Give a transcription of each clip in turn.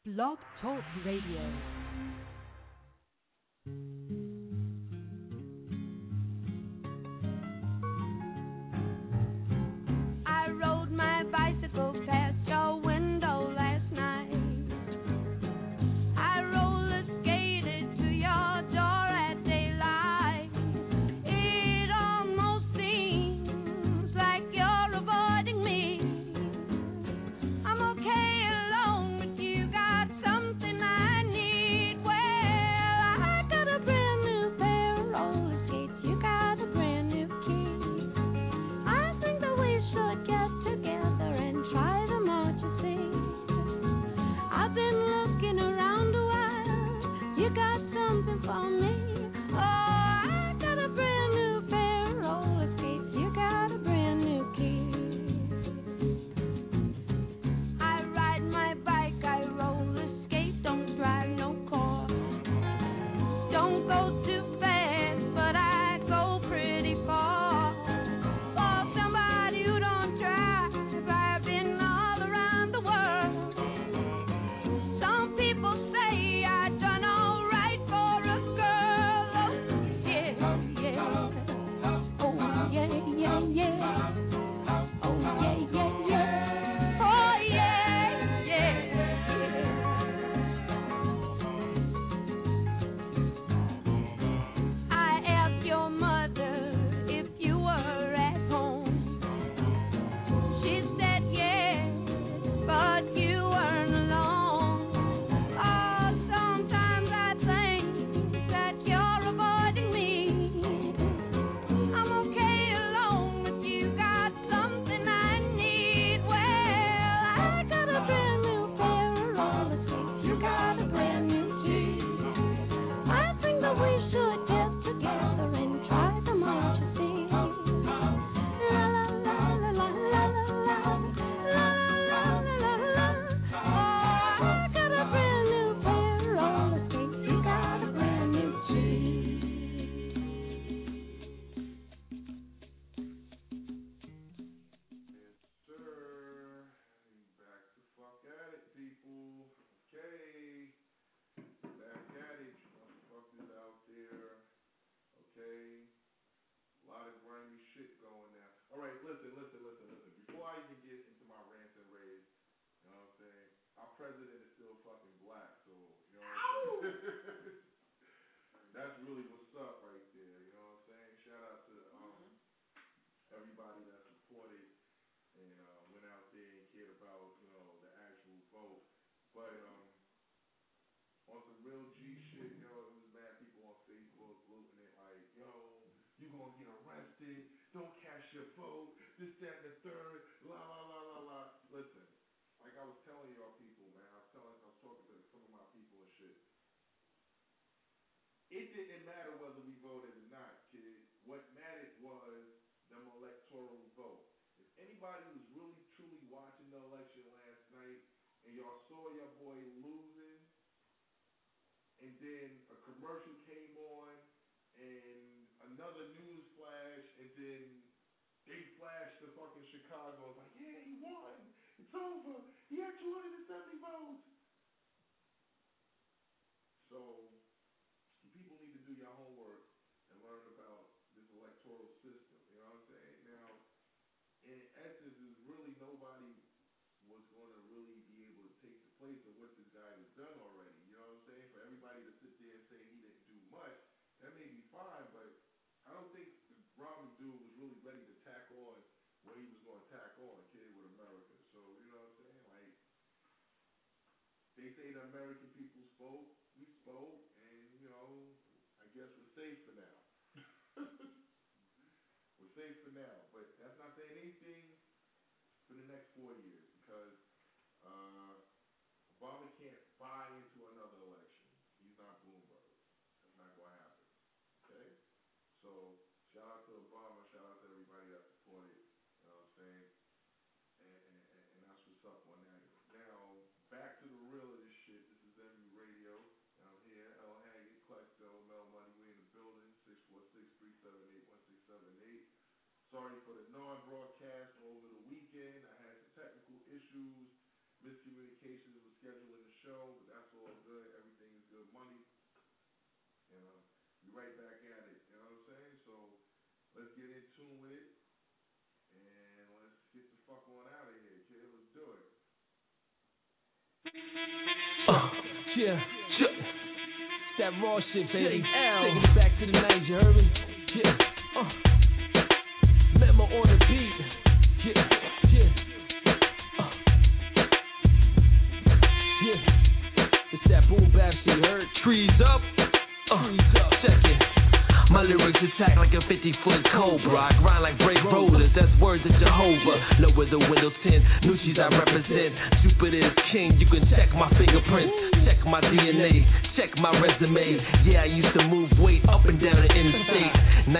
Blog Talk Radio. Miscommunications with scheduling the show. right back at it. You know what I'm saying? So let's get in tune with it, and let's get the fuck on out of here, kid. Let's do it. Yeah. That raw shit, baby. Taking it back to the 90s, you heard me? Yeah. Memo on the beat. Yeah. It's that boom bap shit, you heard? Trees up. Check it. My lyrics attack like a 50-foot cobra. I grind like brake rollers, that's words of Jehovah. Lower the windows 10, Nucci's I represent. Jupiter is king, you can check my fingerprints. Check my DNA, check my resume. Yeah, I used to move weight up and down the interstate.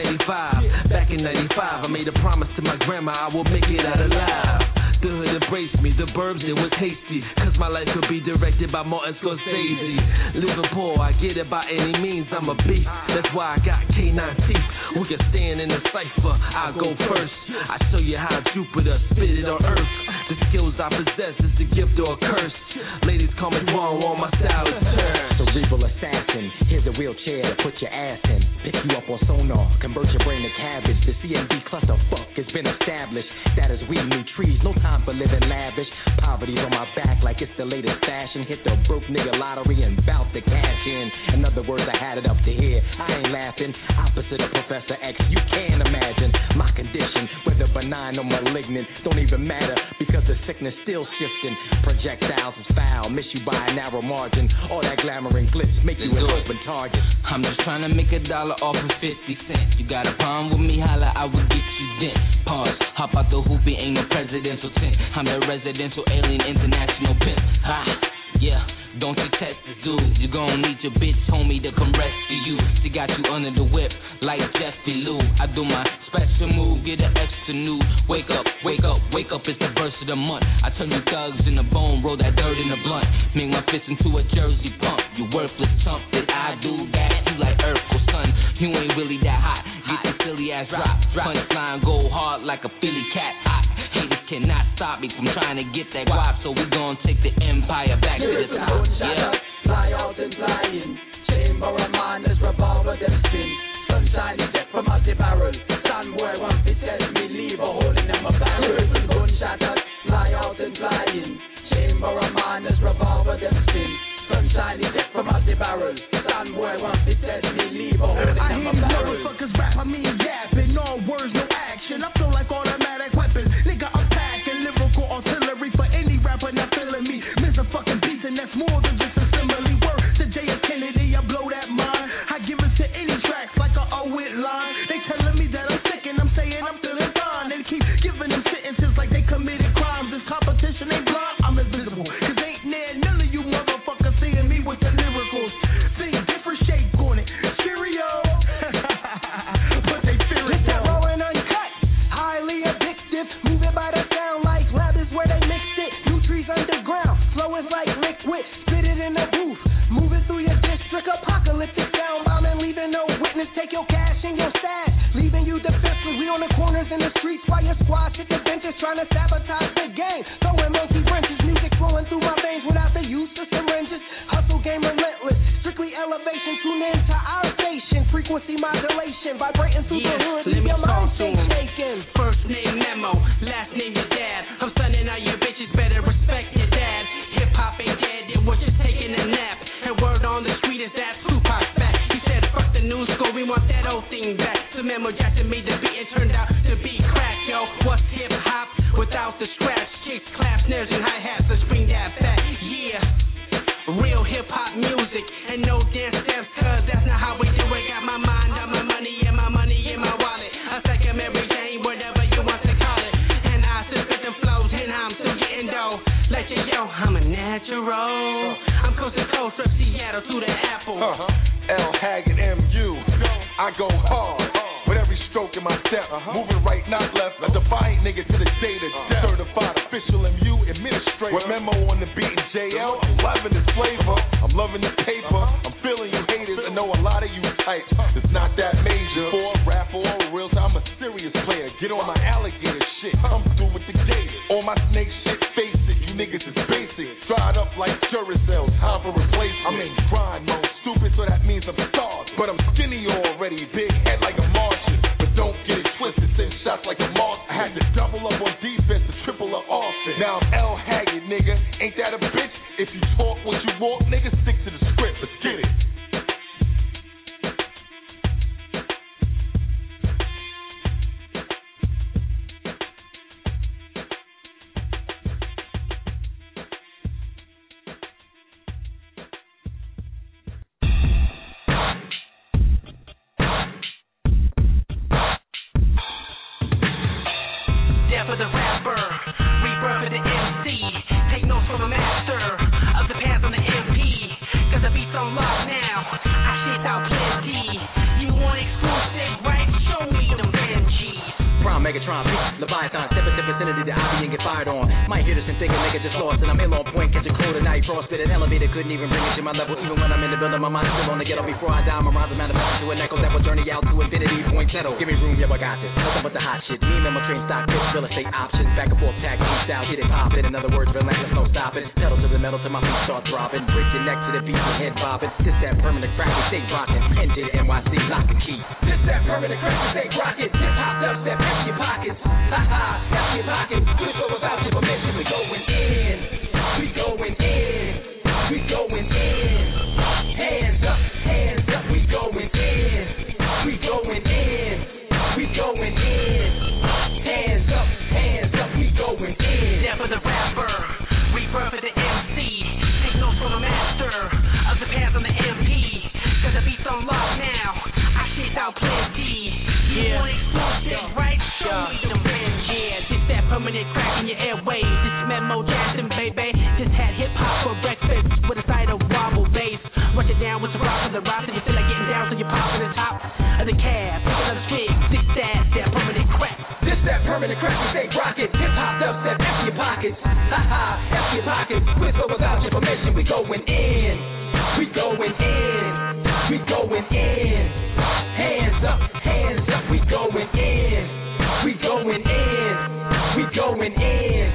95, back in 95, I made a promise to my grandma I will make it out alive. The hood embraced me, the burbs it was hasty, cause my life could be directed by Martin Scorsese. Living poor, I get it by any means, I'm a beast. That's why I got K9 teeth. We can stand in the cipher, I'll go first. I show you how Jupiter spit it on earth. The skills I possess is a gift or a curse. Ladies call me wrong, my style is turned. Cerebral assassin, here's a wheelchair to put your ass in. Pick you up on sonar, convert your brain to cabbage. The CNB clusterfuck has been established. That is we need trees, no time for living lavish. Poverty's on my back like it's the latest fashion. Hit the broke nigga lottery and bout to cash in. In other words, I had it up to here. I ain't laughing. Opposite of Professor X, you can't imagine my condition, whether benign or malignant. Don't even matter because the sickness still shifting. Projectiles is foul, miss you by a narrow margin. All that glamour and glitz make you an open target. I'm just trying to make $1 off of 50 cents. You got a problem with me, holla, I will get you dent. Pause, hop out the hoop, it ain't no presidential tent. I'm the residential alien international pimp. Yeah, don't you test this dude. You gon' need your bitch homie to come rescue you. She got you under the whip like Jeffy Lou. I do my special move, get an extra nude. Wake up, wake up, wake up, it's the verse of the month. I turn you thugs in the bone, roll that dirt in the blunt. Make my fist into a Jersey pump. You worthless chump, did I do that? You like Urkel, son, you ain't really that hot. Get the silly ass drop. Punchline go hard like a Philly cat. Haters cannot stop me from trying to get that guap. So we gon' take the empire back to the top. Yeah. Fly out and fly in. Chamber of miners, revolver them spin. Sunshine is dead from out the barrel. Stand boy want to tell me leave a hole in them a barrel. Gunshot us, fly out and fly in. Chamber of miners, revolver them spin. Sunshine is dead from out the barrel. Stand boy want to tell me leave a hole in them a barrel. Motherfuckers rap, I mean yapping. All words, no action. I feel like automatic weapons. Nigga, I'm packing lyrical artillery for any rapper not feeling me. Miss a fucking beat and that's more than just a simile. Word to J.F. Kennedy, I blow that mind. I give it to any tracks like a O-wit line. They telling me that I'm sick and I'm saying I'm feeling fine. They keep giving them sentences like they committed crimes. This competition ain't blind, I'm invisible. Cause ain't near none of you motherfuckers seeing me with the lyricals. Think different shape on it. Cheerio. But they fear it. It's that raw and uncut, highly addictive. Moving by the sound like lab is where they mixed it. New trees underground, flow is like liquid. Spit it in the booth, moving through your district. Apocalyptic sound bombing, leaving no witness. Take your cash and your stash, leaving you defenseless. We on the corners in the streets while your squad hit the benches, trying to sabotage the game. Throwing monkey wrenches, music flowing through my veins without the use of syringes. Hustle game relentless, strictly elevation. Tune in to our station, frequency modulation, vibrating through the hood. Leave your mind shaking. First name Memo, last name your dad. I'm sunning out your bitches, better respect your dad. Hip hop ain't dead, it was just taking a nap. And word on the street is that Tupac's back. He said fuck the new school, we want that old thing back. So Memo Jackson made the beat and turned out to be crack, yo. What's hip hop without the scratch? Kicks, claps, snares, and hi-hats, let's bring that back. Yeah, real hip hop music and no dance steps, cause that's not how we do it. Got my mind on my money and my money in my wallet. I second every day, whatever you want to call it. And I still spit them flows and I'm still getting dough. Let you yo, I'm a natural. I'm coast to coast from Seattle to the Apple. L Haggard MU. I go hard with every stroke in my step. Moving right, not left. A defiant nigga to the day to death. Certified official MU administrator. With Memo on the beat and JL. I'm loving this flavor. I'm loving the paper. I'm feeling you haters. I know a lot of you types. It's not that major. For a rapper or a real time, I'm a serious player. Get on my alligator shit. I'm through with the gators. On my snake shit, face it. You niggas is basic. Dried up like Duracell, time for replacement. I'm in grind mode, stupid, so that means I'm starved. But I'm skinny already, big head like a Martian. But don't get it twisted, send shots like a Martian. I had to double up on defense to triple her offense. Now I'm L Haggard, nigga. Ain't that a bitch? If you talk what you want, nigga, stick to the script. Let's get it. Death of the rapper, rebirth of the MC. Take notes from a master of the paths on the MP. Cause the beat's on lock now, I shit out plenty. You want exclusive, right? Show me them Benjis. Prime Megatron, beat Leviathan, step into vicinity that I be and get fired on. Might hear this and think a nigga just lost, and I'm ill on point, catch a cold tonight. Frostbit an elevator, couldn't even bring it to my level. Even when I'm in the building, my mind is still on the ghetto. Before I die, my rhymes are manifested to an echo that will journey out to infinity, point settle. Give me room, yeah, I got this. Nothing but the hot shit. Me and my train stock, bitch, real estate options. Back and forth, tag team style, get it poppin'. In other words, relentless, no stopping. Pedal to the metal till my feet start throbbing. Break your neck to the beat, your head bobbing. This that permanent crack, we stay rockin'. NJ to NYC, lock the key. This that permanent crack, we stay rockin'. Hip hop dubstep, empty your pockets. Ha ha, empty your pockets. We go without your permission, we going in. We going in. We going in. Hands up, we going in. We going in. We going in. Hands up, we going in. Death of the rapper, rebirth of the MC. Take notes from a master of the paths on the MP. Cause the beat's on lock now, I shit out plenty. You want exclusive, right? Show me them Benjis. It's that permanent crack in your airways. It's Memo Jackson, baby. Just had hip hop for breakfast with a side of wobble bass. Rush it down with some rock on the rock, and you feel like getting down, so you pop to the top of the cab. Pick another chick, stick that permanent crack. This that permanent crack, we stay rockin'. Hip hop dubstep, empty your pockets. Ha ha, empty your pockets. With or without your permission, we going in. We going in. We going in. Hands up, we going in. We going in. We going in.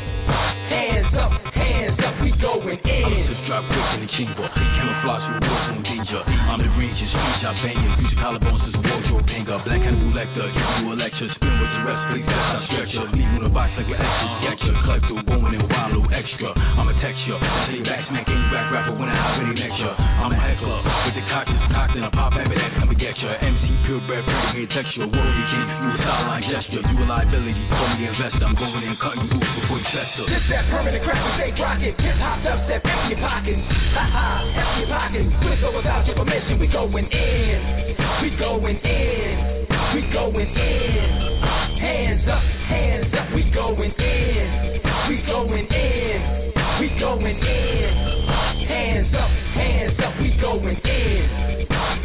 Hands up, we going in. I'm just drop quick in the chamber. Camouflage with wolves on danger. I'm the Rangers, speech I banging. Future collarbones is a wardrobe hanger. Black Hannibal Lecter, give you a lecture. Spin with the rest, please, that's our stretcher. Leave you in a box like an extra sketcher. Collect the bone and wallow extra. I'm a texture. Say back, smack any back rapper when I already lecture. I'm a heckler. With the cock just cocked and a pop habit that's come to get ya. MC purebred, pretty texture. Warrior king, you a sideline gesture. You a liability, call me investor. I'm going in and cutting you loose before you fester. This that permanent crack, we stay rockin'. Hip hop dubstep, empty your pockets. Ha ha, empty your pockets. With or without your permission, we going in. We going in. We going in. Hands up, we going in. We going in. We going in. Hands up, we going in.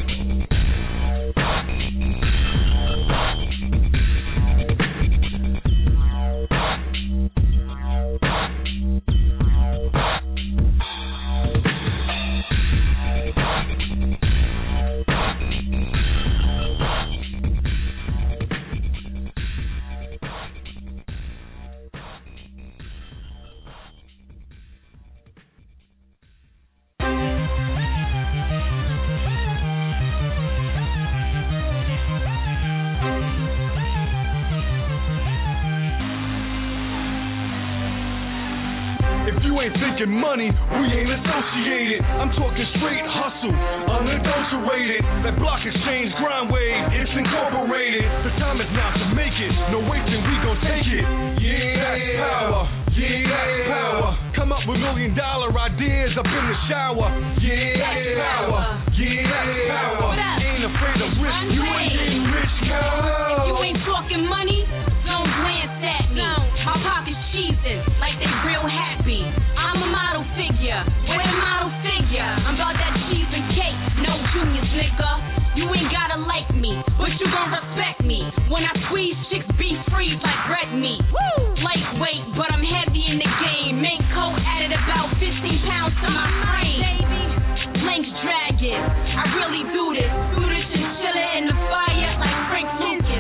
Thinking money, we ain't associated. I'm talking straight hustle, unadulterated. That block exchange grind wave, it's incorporated. The time is now to make it. No waiting, we gon' take it. Yeah, that's power. Yeah, that's power. Come up with $1 million ideas up in the shower. Yeah, that's power. Yeah, that's power. Ain't afraid of risk. You ain't getting rich, girl. If you ain't talking money, don't glance at me. My pocket's cheesing like they real happy. I'm a model figure, we're a model figure. I'm about that cheese and cake, no juniors, nigga. You ain't gotta like me, but you gon' respect me. When I squeeze chicks, be freeze like red meat. Lightweight, but I'm heavy in the game. Mink coat added about 15 pounds to my frame. Link's dragon, I really do this. Do this chinchilla in the fire like Frank Lucas.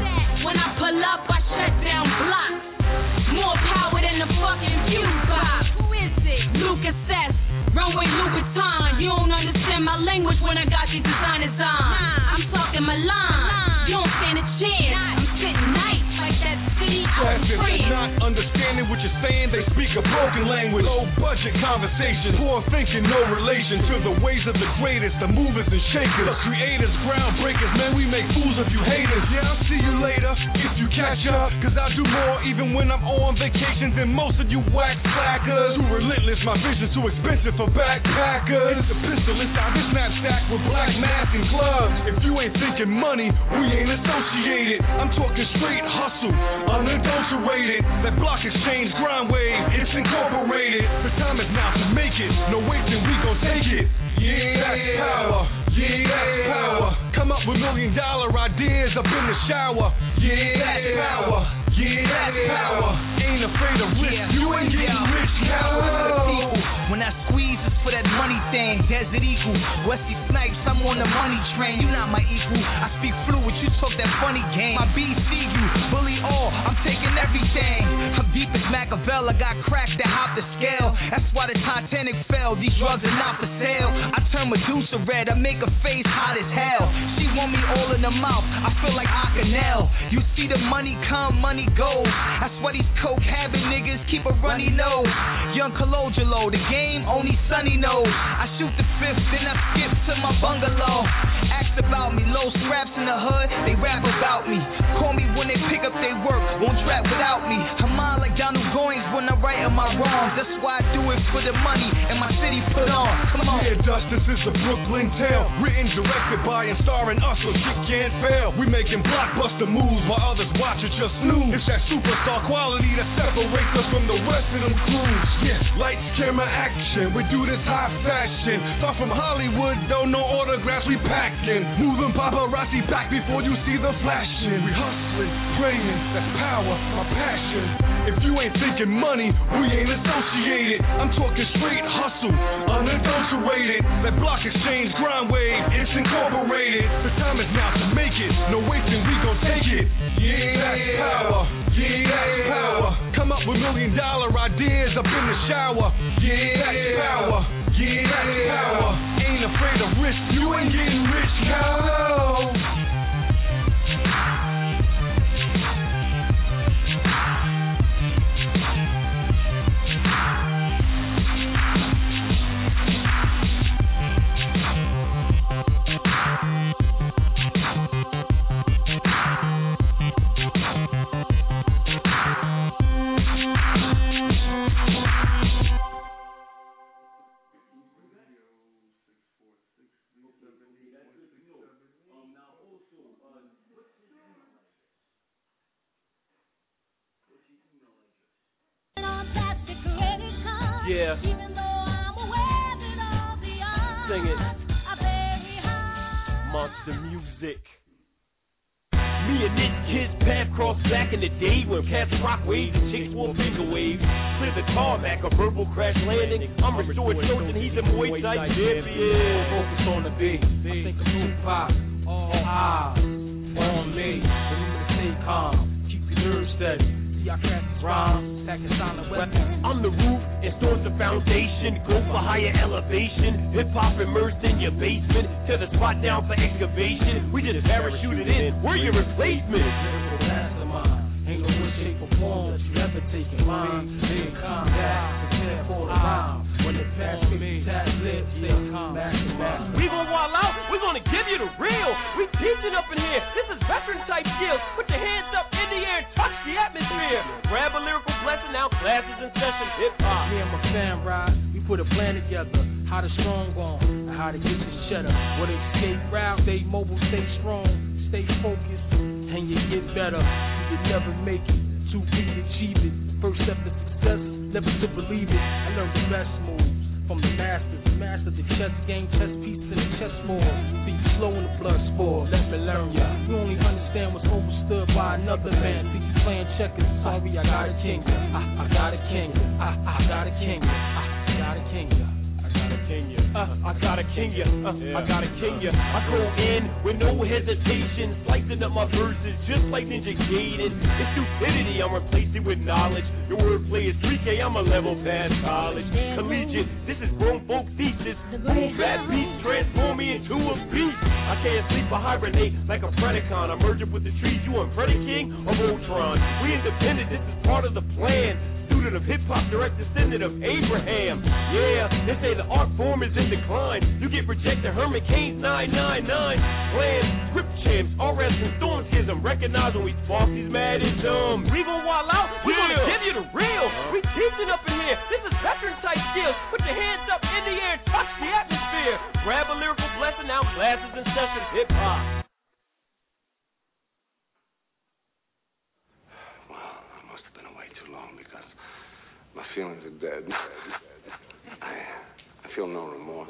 broken language, low budget conversation, poor thinking, no relation to the ways of the greatest, the movers and shakers, the creators, groundbreakers. Man, we make fools of you haters. Yeah, I'll see you later if you catch up, cause I do more even when I'm on vacation than most of you whack slackers. Too relentless, my vision's too expensive for backpackers. It's a pistol inside this knapsack with black mask and gloves. If you ain't thinking money, we ain't associated. I'm talking straight hustle, unadulterated. That block exchange grind wave, it's incorporated. The time is now to make it. No waiting, we gon' take it. Yeah, that's power. Yeah, that's power. Come up with $1 million ideas up in the shower. Yeah, that's power. Yeah, that's power. Ain't afraid of risk. You ain't getting rich, coward. When I squeeze, it's for that money thing. Desert Eagle, Wesley Snipes, I'm on the money train. You not my equal. I speak fluid, you talk that funny game. My BC, you bully all. I'm taking everything. I'm deep as Machiavelli, I got cracked that hop the scale. That's why the Titanic fell. These drugs are not for sale. I turn Medusa red, I make her face hot as hell. She want me all in the mouth. I feel like Akinel. You see the money come, money goes. That's why these coke having niggas keep a runny nose. Young Cologelo, the game only Sonny knows. I shoot the fifth, then I skip to my bungalow. Ask about me, low scraps in the hood, they rap about me. Call me when they pick up their work, won't trap without me. I'm on like Donald Goins when I write on my wrongs. That's why I do it for the money and my city put on. Come on. Yeah, Dust, this is the Brooklyn tale. Written, directed by and starring us, so shit can't fail. We making blockbuster moves while others watch it just snooze. It's that superstar quality that separates us from the rest of them crews. Yeah, lights, camera, action. We do this high fashion. Start from Hollywood, don't know autographs, we packing. Moving paparazzi back before you see the flashing. We hustling, praying, that's power, my passion. If you ain't thinking money, we ain't associated. I'm talking straight hustle, unadulterated. That block exchange grind wave, it's incorporated. The time is now to make it. No waiting, we gon' take it. Yeah, that's power. Yeah, that's power. Come up with $1 million ideas up in the shower. Yeah, that's power. Yeah, that's power. Ain't afraid of risk. You ain't getting rich, cow. Yeah. Sing it. Monster music. Me and this kid's path crossed back in the day when cats rock waves and chicks wore finger waves. Clear the tarmac, a verbal crash landing. I'm restored chosen, he's a Muay Thai champion. Focus on the beat. I think of Tupac. All eyes on me. Remember to stay calm. Keep your nerves steady. I craft these rhymes, pack a silent weapon. I'm the roof, install the foundation, go for higher elevation. Hip hop immersed in your basement, tear the spot down for excavation. We just parachuted in, we're your replacement. Mastermind, ain't no way, shape, or form that you ever take in mind. Stay calm, prepare for the rhyme. When the past me, tats lit, stay calm, master. We gon' wall out, we gonna give you the real. We teaching up in here, this is veteran type skills. Put your hands up in the air and touch the atmosphere. Grab a lyrical blessing, now classes in session, hip hop. Me and my fam ride, we put a plan together. How to strong on, and how to get this cheddar. What escape route, stay mobile, stay strong, stay focused, and you get better. You can never make it, too big to achieve it. First step to success, never to believe it. I learned the best moves from the masters. Master the chess game, chess pieces in the chessboard. Be slow in the blood sport, let me learn ya. You only understand what's overstood by another man. Think you playing checkers, sorry, I got a king. I got a king. I got a king. I got a king. I got a king ya, I got a king ya. I go in with no hesitation, slicing up my verses just like Ninja Gaiden. It's stupidity, I'm replacing with knowledge. Your wordplay is 3K, I'm a level past college. Collegiate, this is grown folk thesis. Boom, bad beats transform me into a beast. I can't sleep or hibernate like a Predacon. I'm merging with the trees, you on Predaking or Voltron. We independent, this is part of the plan. student of hip-hop, direct descendant of Abraham. Yeah, they say the art form is in decline. You get rejected, Herman Cain's 999. Plan, script champs, RS and Storm Schism. Recognize when we talk, he's mad and dumb. We gon' wall out, we gonna give you the real. We teaching up in here, this is veteran-type skills. Put your hands up in the air and touch the atmosphere. Grab a lyrical blessing, out classes and sessions, hip-hop. My feelings are dead. I feel no remorse.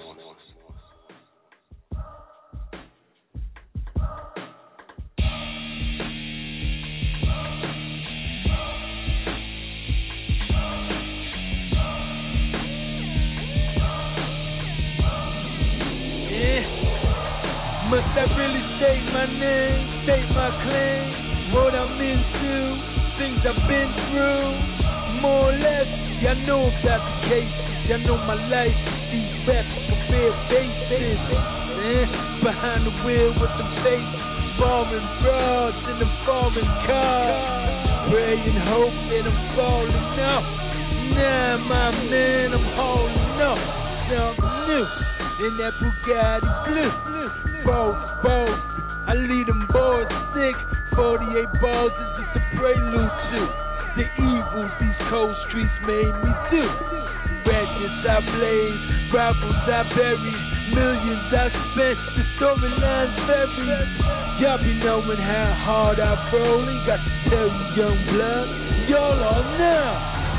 Must I really state my name, state my claim, what I'm into, things I've been through? More or less, y'all know about the cases, y'all know my life, these raps can bear faces. Behind the wheel with them faces, foreign frauds in the foreign cars. Pray and hope that I'm falling off. Nah, my man, I'm holding up. Something new in that Bugatti blue. Both, I lead them boys sick. 48 balls is just a prelude to the evils these cold streets made me do. Ratchets I blaze, rivals I bury, millions I spent, the storylines buried. Y'all be knowing how hard I roll, ain't got to tell you, young blood, y'all all know.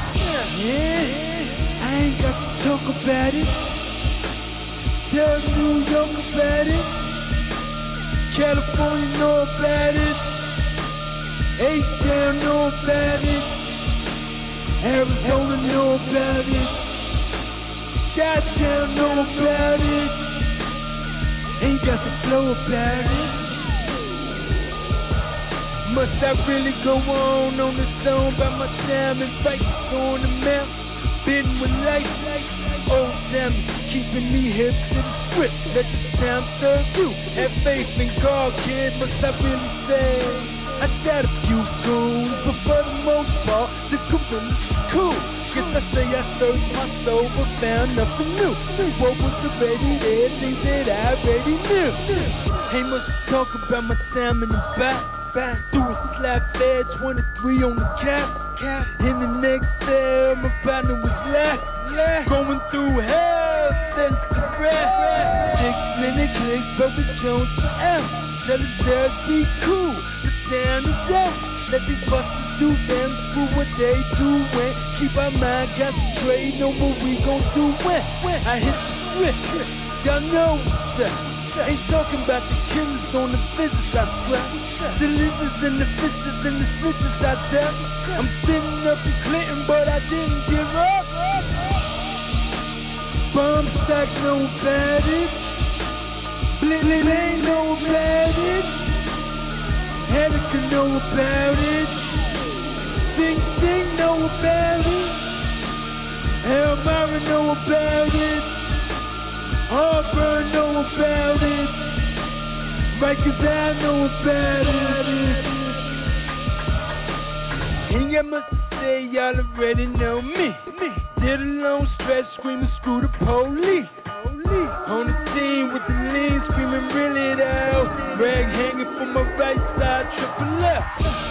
Yeah, I ain't got to talk about it. Tell New York about it. California know about it. H-Town know about it. Arizona know about it. Chi-Town know about it. Ain't got to flow about it. Must I really go on the song by my time and fight on the map? Been with life, old time, keeping me hip to the script. Let the sound serve you. Have faith in God, kid. Must I really say? I got a few goons, but for the most part, the gorillas cool. Guess I say I searched my soul, but found nothing new. What was already there, things that I already knew. Ain't much to talk about my time in the back. Threw a slap there, 23 on the cap. In the next cell, my partner was left. Going through hell, sense to breath. 6 minute clicks, but we Jones forever. Tell the judge be cool. Down the death, let these busters do them, screw what they doin'. Keep our mind concentrated on what we gon' do when I hit the script. Y'all know what's up. Ain't talking about the killers on the visits I sweat. The lizards and the fishes and the switches I dealt. I'm sitting up in Clinton, but I didn't give up. Bomb stack know about it. Blitz know about it. Erica know about it. Sing know about it. Elmira know about it. Auburn know about it. Rikers I know about it. And you must say y'all already know me. Did a long stretch screaming screw the police. On the team with the lean screaming really though. Rag hanging from my right side, triple F.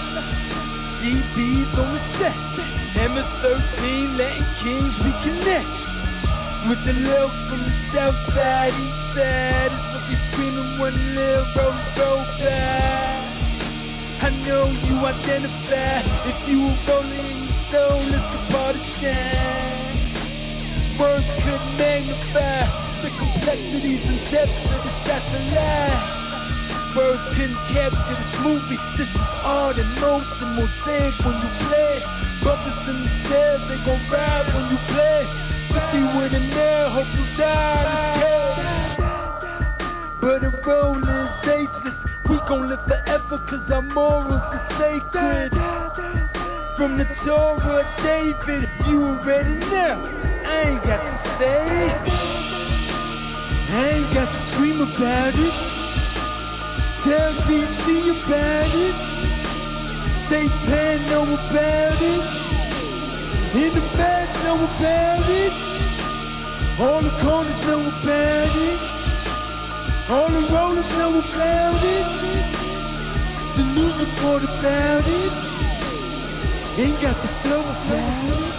DB's on the set. MS-13 letting kings reconnect. With the love from the south side, east side. It's what we screaming when the little road by. I know you identify. If you were rolling in your soul, it's the part of shine. Words couldn't magnify the complexities and depths of the satellite. Words couldn't capture this movie. This is art and motion, mosaic when you play. Bubbles in the stairs, they gon' ride when you play. 50 with a nail, hope you die. But the roll is ageless. We gon' live forever cause our morals are sacred. From the Torah of David, you already know. I ain't got to say, I ain't got to scream about it. Tell DC about it. Say Pan know about it. In the bed, know about it. All the corners know about it. All the rollers know about it. The news report about it. Ain't got the flow about it.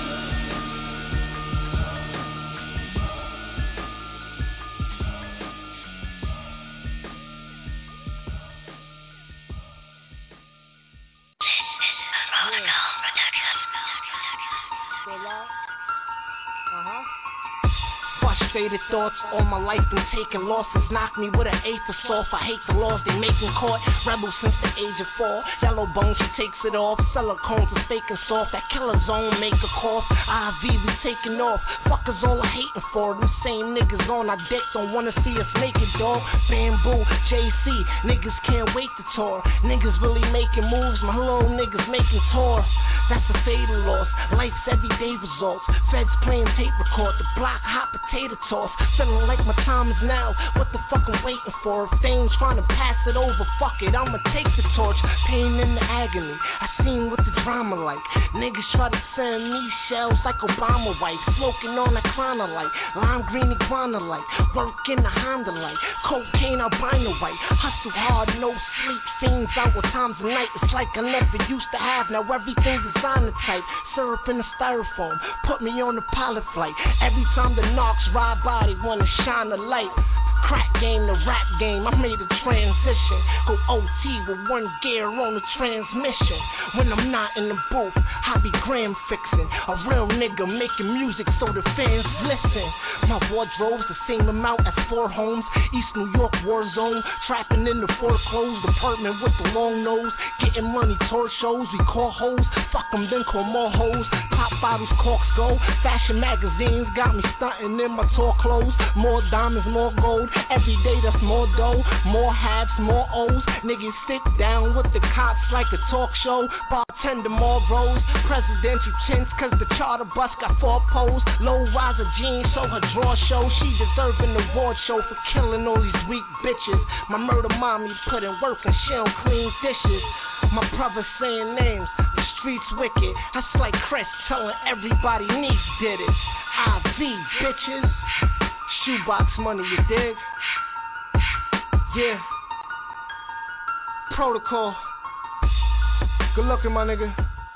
Frustrated thoughts, all my life been taking losses. Knock me with an eighth of soft. I hate the laws they making court. Rebel since the age of 4. Yellow bone, she takes it off. Silicones are fake and soft. That killer zone make a cough. IV be taking off. Fuckers all I hating for. Them same niggas on our dick don't wanna see us naked, dog. Bamboo, JC, niggas can't wait to tour. Niggas really making moves. My little niggas making tour. That's a fatal loss. Life's everyday results. Feds playing tape record. The block hot potato toss. Feeling like my time is now. What the fuck I'm waiting for? If they ain't trying to pass it over, fuck it, I'ma take the torch. Pain in the agony. I seen what the drama like. Niggas try to send me shells like Obama wife. Smoking on a cloner light. Lime green iguana light. Work in the Honda light. Cocaine albino white. Hustle hard, no sleep. Fiends out with times of night. It's like I never used to have. Now everything's designer type. Syrup in the styrofoam. Put me on the pilot flight. Every time the knocks ride by, they wanna shine the light. Crack game to rap game, I made a transition. Go OT with one gear on the transmission. When I'm not in the booth, I be gram fixing. A real nigga making music so the fans listen. My wardrobe's the same amount as 4 homes. East New York war zone. Trapping in the foreclosed apartment with the long nose. Getting money, tour shows, we call hoes. Fuck them, then call more hoes. Pop bottles, corks go. Fashion magazines got me stunting in my tour clothes. More diamonds, more gold. Every day that's more dough. More hats, more O's. Niggas sit down with the cops like a talk show. Bartender, more rows. Presidential chintz cause the charter bus got 4 poles. Low riser jeans show her draw show. She deserve an award show for killing all these weak bitches. My murder mommy put in work and she don't clean dishes. My brother saying names, the streets wicked. That's like Chris telling everybody Neek did it. IV, bitches. Shoebox money, you dig? Yeah. Protocol. Good looking, my nigga.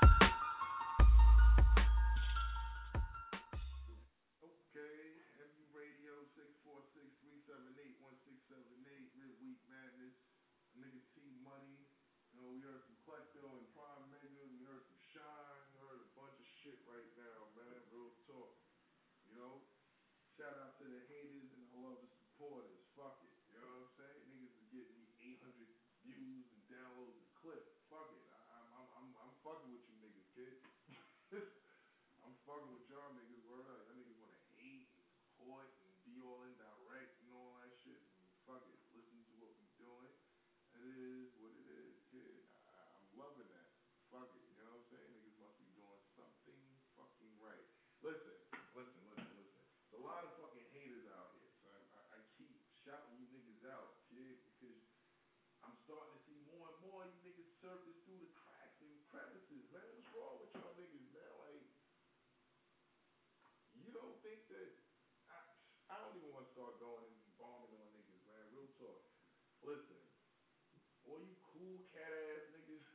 Shout out to the haters and all of the supporters. Fuck it. You know what I'm saying? Niggas is getting me 800 views and downloads a clip. Fuck it. I'm fucking with you niggas, kid. I'm fucking with y'all niggas. Word up. Y'all niggas wanna hate and support and be all indirect and all that shit. And fuck it. Listen to what we doing. It is what it is, kid. I'm loving that. Fuck it. You know what I'm saying? Niggas must be doing something fucking right. Listen. A lot of fucking haters out here, so I keep shouting you niggas out, kid, because I'm starting to see more and more you niggas surface through the cracks and crevices, man. What's wrong with y'all niggas, man? Like, you don't think that I don't even want to start going and bombing on niggas, man. Real talk. Listen, all you cool cat ass niggas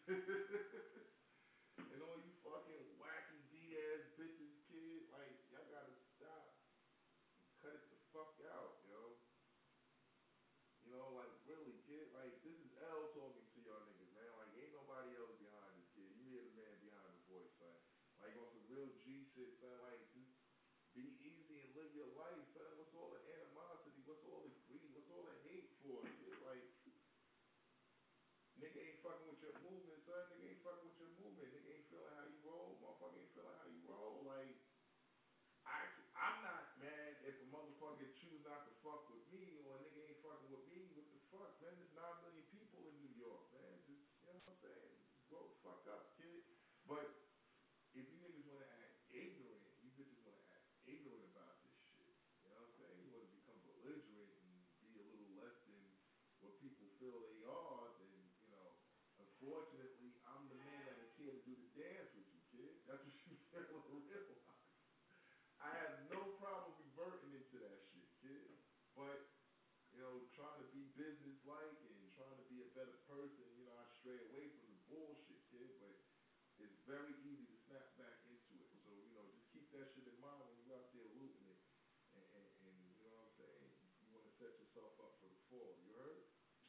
and all you fucking wacky D ass bitches, kid, like y'all gotta stop. Cut it the fuck out, yo. You know, like, really, kid, like, this is L talking to y'all niggas, man. Like, ain't nobody else behind this kid. You hear the man behind the voice, son. Like, on some real G shit, son. Like, just be easy and live your life, son. What's all the animosity? What's all the greed? What's all the hate for, kid? Like, nigga ain't fucking with your movement, son. Nigga ain't fucking with your movement. Nigga ain't feeling how you roll. Motherfucker ain't feeling how you roll. Like, I'm not mad if a motherfucker choose not to fuck with me or a nigga ain't fucking with me. What the fuck, man? There's 9 million people in New York, man. Just, you know what I'm saying? Just grow the fuck up, kid. But if you niggas want to act ignorant, you bitches want to act ignorant about this shit. You know what I'm saying? You want to become belligerent and be a little less than what people feel they are, then, you know, unfortunately, I'm the man that is here to do the dance with you, kid. That's what you I have no problem reverting into that shit, kid. But, you know, trying to be business-like and trying to be a better person, you know, I stray away from the bullshit, kid. But it's very easy to snap back into it. So, you know, just keep that shit in mind when you're out there looting it. And you know what I'm saying? You want to set yourself up for the fall. You heard?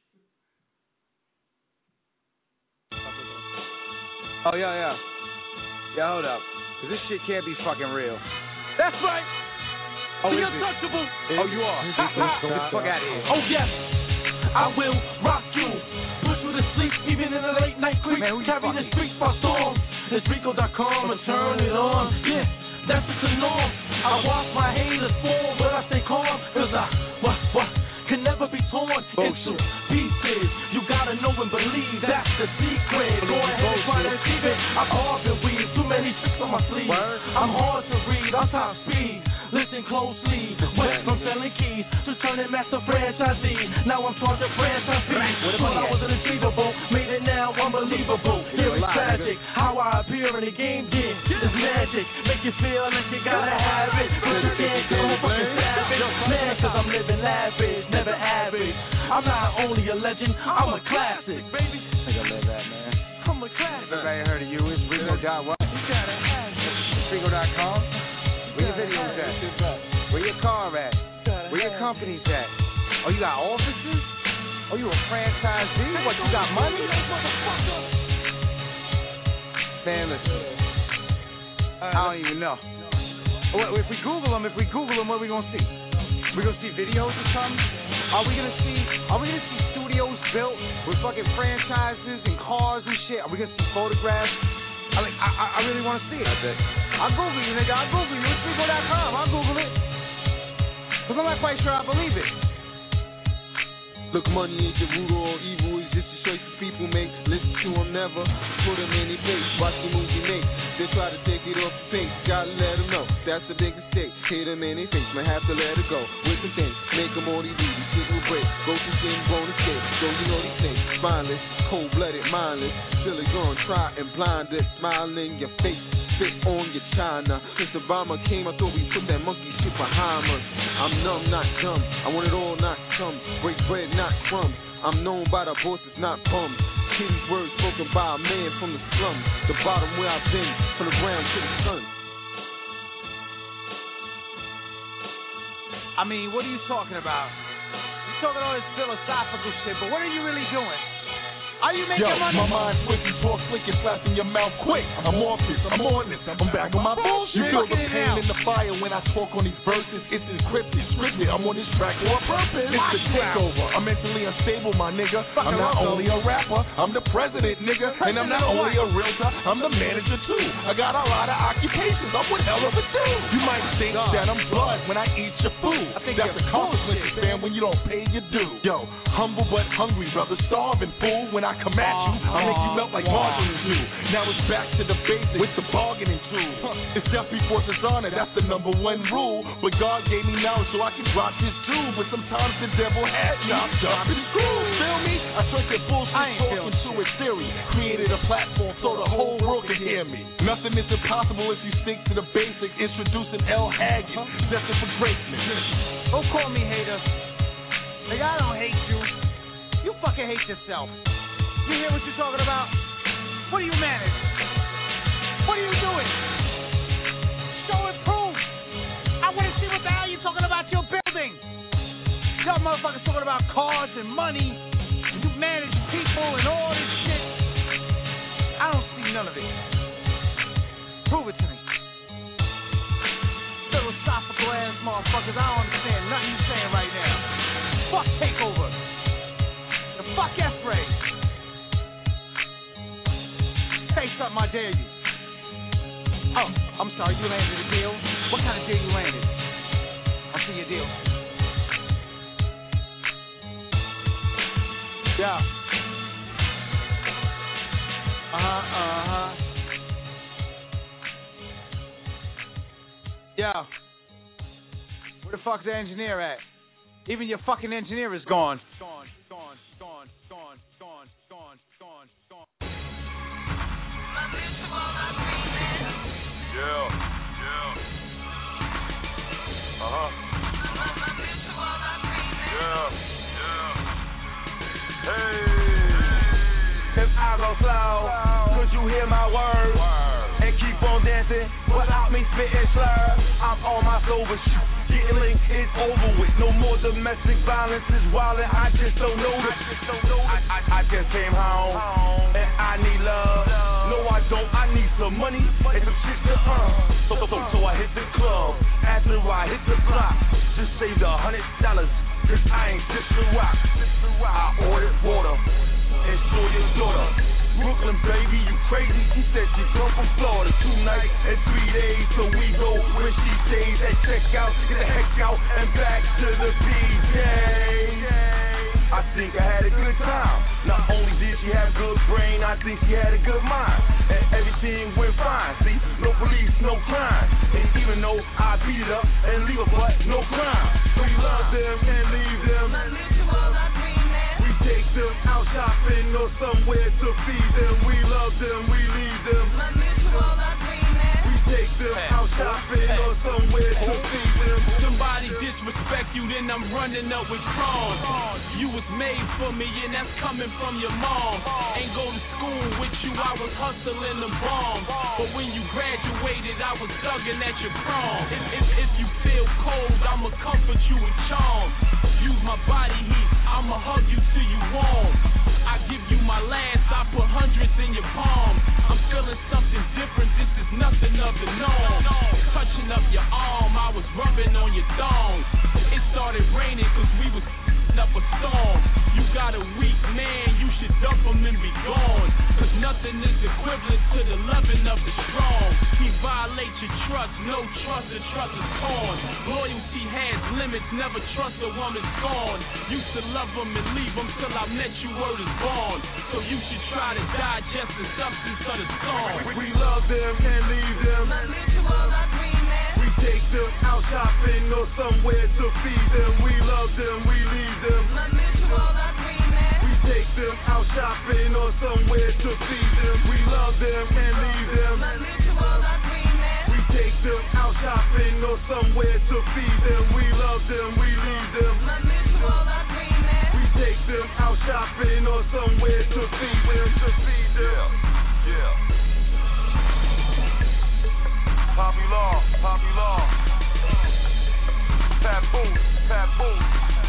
Oh, yeah. Yeah, hold up. Cause this shit can't be fucking real. That's right. Oh, the is untouchable. Oh, you are. Get the fuck out of here. Oh, yes. I will rock you. Put you to sleep even in the late night creep. Carry the streets by storm. It's Rico.com and turn it on. Yeah, that's just the norm. I watch my haters fall, but I stay calm. Cause I, can never be torn into pieces. You gotta know and believe that's the secret. Go ahead and try to achieve it. I carve and weave, too many tricks on my sleeve. I'm hard to read, I'm top speed. Listen closely, went from selling keys to turning master franchisee. Now I'm charging franchise fees. Thought I was unachievable, made it now unbelievable. Here it's tragic, how I appear in the game, it's magic. Make you feel like you gotta have it, but you can't go fucking savage. Man, cause I'm living lavish, never average. I'm not only a legend, I'm a classic, baby. I gotta live that, man. I'm a classic. Everybody heard of you, it's Rico. What? You gotta have it. It's Rico.com. Where your videos at? Where your car at? Where your company's at? Oh, you got offices? Oh, you a franchisee? What, you got money? Man, listen. I don't even know. If we Google them, what are we gonna see? We gonna see videos or something? Are we gonna see studios built with fucking franchises and cars and shit? Are we gonna see photographs? I really want to see it. I'll Google you, nigga. I'll Google you. It's Rico.com. I'll Google it. Because I'm not quite sure I believe it. Look, money ain't the root of all evil. It's just the choices people make. Listen to them never. Put them in their place. Watch the moves they make. They try to take it off the pace. Gotta let them know. That's the big mistake. Hit them in their face. Might have to let it go. With some things. Make them all these easy. Give them a break. Go to sin, bone escape. So you know these things. Spineless. Cold-blooded, mindless. Still a gun. Try and blind it. Smiling in your face. Spit on your China. Since Obama came, I thought we put that monkey shit behind us. I'm numb, not dumb. I want it all, not some. Break bread, not crumbs. I'm known by the bosses, not bums. Kitty's words spoken by a man from the slums. The bottom where I've been, from the ground to the sun. I mean, what are you talking about? You're talking all this philosophical shit, but what are you really doing? Are you making money? My mind quick, you talk slick and slap in your mouth quick. I'm off this, I'm on this, I'm back on my bullshit. You feel the pain in the fire when I talk on these verses. It's encrypted, scripted, I'm on this track for a purpose. It's the takeover, I'm mentally unstable, my nigga. I'm not only a rapper, I'm the president, nigga. And I'm not only a realtor, I'm the manager too. I got a lot of occupations, I'm one hell of a dude. You might think that I'm blood when I eat your food. That's accomplishment, fam, when you don't pay your due. Yo, humble but hungry, brother, starving fool. When I come at you, I make you melt like margarine do. Now it's back to the basics with the bargaining tool. It's death before dishonor, that's the #1 rule. But God gave me knowledge so I can drop this jewel. But sometimes the devil had chopped up and screwed. Feel me? I turned that bullshit talk into a theory. Created a platform so the whole world can hear me. Nothing is impossible if you stick to the basics. Introducing L. Haggard, destined for greatness. Don't call me hater. Nigga, I don't hate you. You fucking hate yourself. You hear what you're talking about? What do you manage? What are you doing? Show and prove. I want to see what the hell you're talking about your building. Y'all motherfuckers talking about cars and money. And you manage people and all this shit. I don't see none of it. Prove it to me. Philosophical ass motherfuckers. I don't understand nothing you're saying right now. Fuck takeover. The fuck F-Ray. Say something, I dare you. Oh, I'm sorry, you landed a deal? What kind of deal you landed? I see your deal. Yeah. Yeah. Where the fuck's the engineer at? Even your fucking engineer is gone. Gone. Yeah. go slow. Could you hear my words? And keep on dancing without me spitting slurs. I'm on my sober shit. Getting linked is over with. No more domestic violence is wildin'. I just don't notice. I just came home and I need love. No, I don't. I need some money and some shit to earn. So I hit the club after I hit the block. Just saved $100 'cause I ain't just a rock. I ordered water and saw your daughter. Brooklyn, baby, you crazy? She said she come from Florida. 2 nights and 3 days, so we go when she stays at checkout. Get the heck out and back to the DJ. I think I had a good time. Not only did she have good brain, I think she had a good mind. And everything went fine. See, no police, no crime. And even though I beat it up and leave her, but no crime. We love them and leave them. Take them out shopping or somewhere to feed them. We love them, we leave them. We take them out shopping or somewhere to feed them. Somebody disrespect you, then I'm running up with wrong. You was made for me, and that's coming from your mom. Ain't go to school with you, I was hustling the bomb. But when you graduated, I was thugging at your prom. If you feel cold, I'ma comfort you with charm. Use my body heat, I'ma hug you till you warm. I give you my last, I put hundreds in your palm. I'm feeling something different, this is nothing of the norm. Touching up your arm, I was rubbing on your thong. It started raining cause we was up a storm. You got a weak man, you should dump him and be gone. Cause nothing is equivalent to the loving of the strong. He violates your trust, no trust, the trust is gone. Loyalty has limits, never trust a woman's gone. Used to love him and leave him till I met you, word is born. So you should try to digest the substance of the song. We love them and leave them. We take them out shopping or somewhere to feed them. We love them, we leave them. We take them out shopping or somewhere to feed them. We love them and leave them. We take them out shopping or somewhere to feed them. We love them, we leave them. We take them out shopping or somewhere to feed them. Yeah. Popular. Papoose.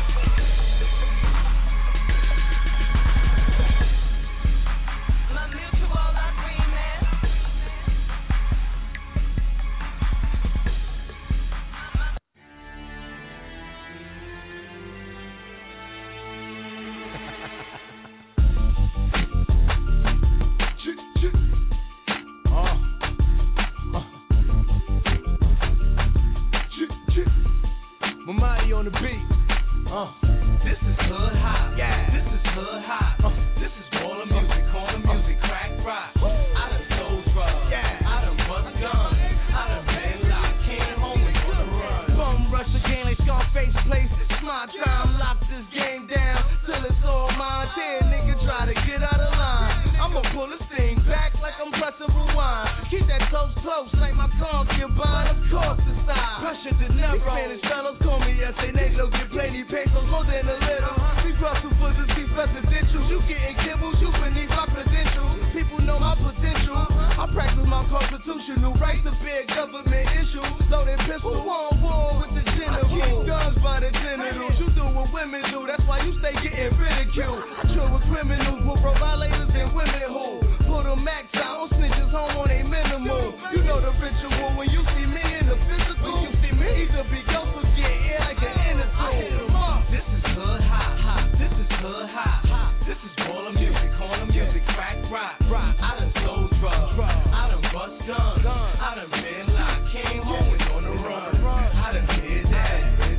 Mamadi on the beat. This is hood hop. Yeah. This is hood hop. This is baller music, corner music, crack rock. I done sold drugs. Yeah. I done bust guns. I done been locked. Came home and put a run. Bum rush again like Scarface place. It's my time. Lock this game down till it's all mine. Dead nigga try to get out of line. I'ma pull this thing back like I'm pressing rewind. Keep that close like my concubine. Of course it's time. Pressure to never. Spanish fellas call me S.A. Negro. Get plenty pesos, more than a little. We Brussels for the see presidential. You getting kibbles, you beneath my credentials. People know my potential. I practice my constitutional right to bear government issues. Loaded pistol, on war with the general. Guns by the genitals. You do what women do, that's why you stay getting ridiculed. Chill with criminals, with violators and women who put a max out on snitches home on a minimal. You know the ritual when you see me in the physical. You see me either be ghost or get air like an inner tune. This is hood hop. This is hood hop. This is baller music, corner music, crack rock. I done sold drugs. I done bust guns. I done been locked. Came home and on the run. I done did that.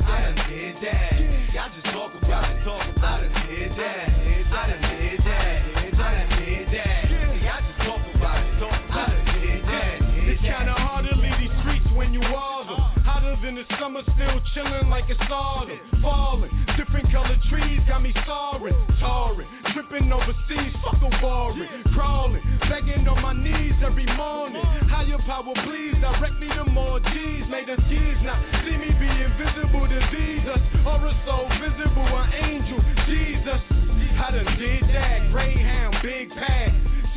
Y'all just talk about it. I done did that. I done did that. Y'all just talk about it. I done did that. It's kinda hard to leave these streets when you are them. Hotter than the summer, still chilling like it's autumn. Falling, different colored trees got me soaring, tarring, tripping overseas, fuck a warrant, crawling, begging on my knees every morning. Higher power, please direct me to more G's. Made us keys, now see me be invisible to Jesus, or a soul visible, an angel, Jesus. I done did that, Greyhound, big pack.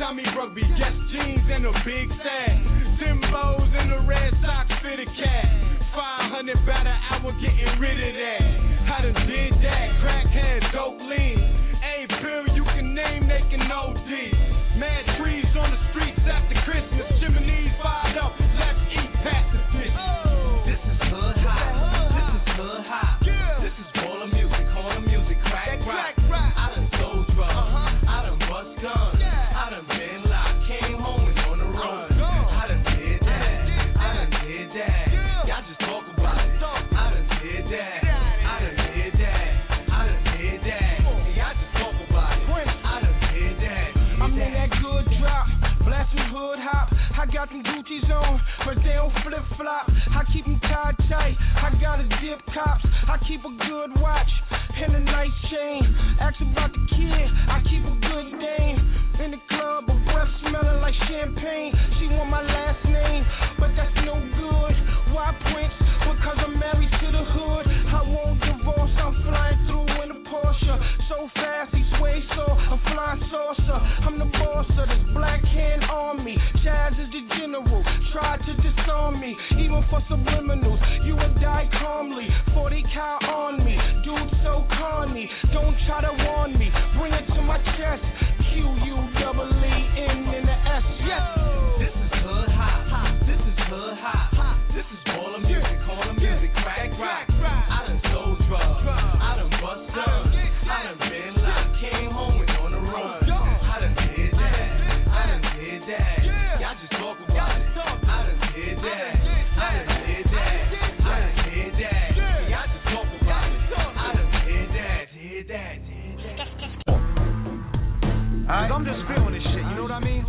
Kobe, Guess jeans and a big sack. Timbos and the red socks fit a cat. 500 by the hour, getting rid of that. I done did that, crackhead, dope lean. A pill you can name, they can OD. Mad trees on the streets after Christmas. Chimneys fired up, let's eat past the dish. This is hood hop, this is hood hop. This is baller music, corner music, crack rock. I done sold drugs, I done bust guns. I done been locked, came home and on the run. I done did that, I done did that. Y'all just talk about it. I done did that, I done did that, I done did that. Y'all just talk about it. I done did that. I'm in that good drop, blasting hood hop. I got them Gucci's on, but they don't flip flop. I keep them tied tight. I got a dip cops. I keep a good watch and a nice chain. Ask about the kid. I keep a good name. In the club, a breath smelling like champagne. She want my last name, but that's no good. Why Prince? Because I'm married to the hood. I won't divorce. I'm flying through in a Porsche. So fast, he sways so I'm flying saucer. I'm the boss of this black hand army. Chaz is the general. Try to disarm me, even for subliminals. You would die calmly. 40 cal on me. Dude so corny. Don't try to warn me. Bring it to my chest. Q-U-E-E-N and the S. Yes. This is hood hop. This is hood hop. This is baller music, corner music, crack rock. I done sold drugs. I done bust guns. I done been locked, came home and on the run. I done did that. I done did that. Y'all just talk about it. I done did that. I done did that. I done did that. Y'all just talk about it. I done did that. Did that. Did that. Cause I'm just feeling this shit, you know what I mean?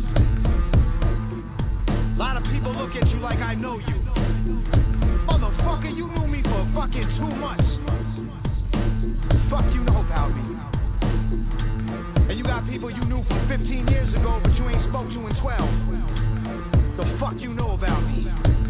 A lot of people look at you like I know you. Motherfucker, you knew me for fucking 2 months. Fuck you know about me. And you got people you knew from 15 years ago, but you ain't spoke to in 12. The fuck you know about me?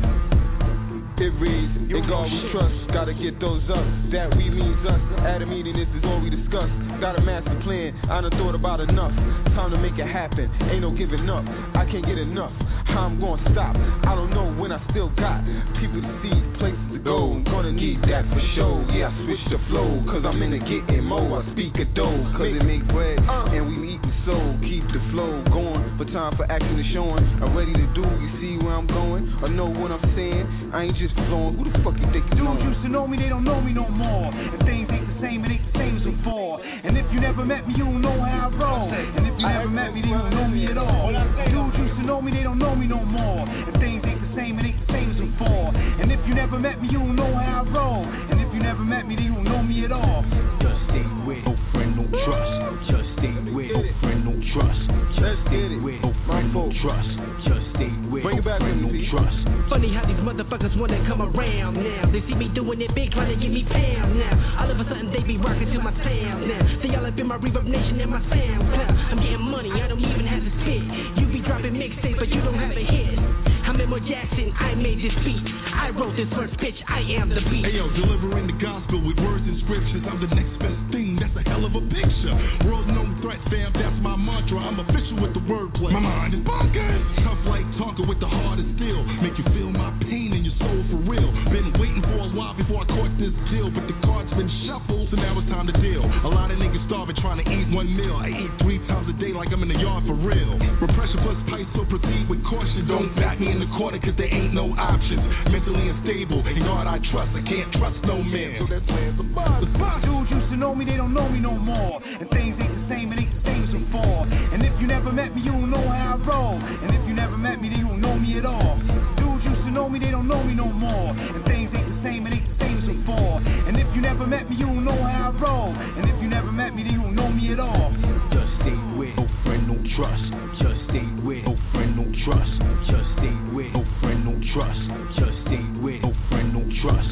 It reads, in God we trust, gotta get those up, that we means us, at a meeting this is all we discuss, got a master plan, I done thought about enough, time to make it happen, ain't no giving up, I can't get enough, how I'm gonna stop, I don't know when I still got, people to see, places to go, I'm gonna need that for sure, yeah I switch the flow, cause I'm in the getting mo, I speak a dough, cause it make bread, and we eating soul, keep the flow going, but time for action is showing, I'm ready to do, you see where I'm going, or know what I'm saying, I ain't just flowing. Who the fuck you think you know? Dudes used to know me, they don't know me no more. And things ain't the same, it ain't the same as before. And if you never met me, you don't know how I roll. And if you never met me, then you don't know me at all. Dudes used to know me, they don't know me no more. And things ain't the same, it ain't the same as before. And if you never met me, you don't know how I roll. And if you never met me, then you don't know me at all. Just stay with, no friend, no trust. Just stay with, no friend, no trust. Just stay with, no friend, no trust. Just stay with, no friend, no trust. Funny how these motherfuckers wanna come around now. They see me doing it big, trying to get me pound now. All of a sudden they be rocking to my sound now. They all up in my Reverb Nation and my sound. I'm getting money, I don't even have to spit. You be dropping mixtapes, but you don't have a hit. I'm Emma Jackson, I made this beat. I wrote this first pitch, I am the beat. Hey yo, delivering the gospel with words and scriptures. I'm the next best thing, that's a hell of a picture. World known threat, fam, that's my mantra. I'm official with the wordplay. My mind is bonkers. Tough like talking with the heart of steel. Make you feel my pain in your soul for real. Been waiting for a while before I caught this deal, but the cards been shuffled, so now it's time to deal. A lot of niggas starving trying to eat one meal. I eat 3 times a day like I'm in the yard for real. Repression plus pipe, so proceed with caution. Don't back me in the corner cause there ain't no options. Mentally unstable, in God I trust. I can't trust no man, so that's plans the boss. Dudes used to know me, they don't know me no more. And things ain't the same, it ain't the same as before. And if you never met me, you don't know how I roll. And if you never met me, then you don't know me at all. Dudes used to know me, they don't know me no more. And things ain't the same, it ain't the same as before. And if you never met me, you don't know how I roll. And if you never met me, then you don't know me at all. Just stay with, no friend, no trust. Just stay with, no friend, no trust. Just stay with, no friend, no trust. Just stay with, no friend, no trust.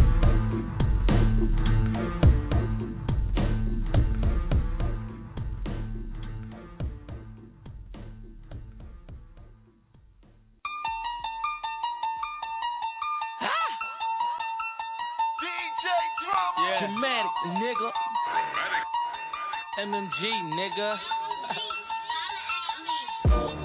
Dramatic, nigga. MMG, nigga.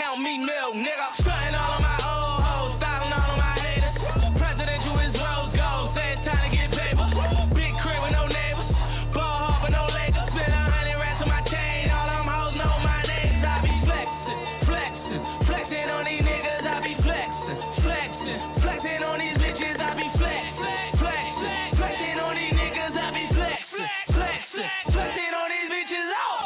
don't mean milk, nigga. Stunting all on my old hoes, styling all on my haters. Presidential is rose gold, say it's time to get paper. Big crib with no neighbors, ball hard but no Lakers. Spend 100 racks on my chain, all them hoes know my name. I be flexing, flexing, flexing on these niggas. I be flexing, flexing, flexing on these bitches. I be flexing, flexing, flexing on these niggas. I be flexing, flexing, flexing on these bitches. Oh.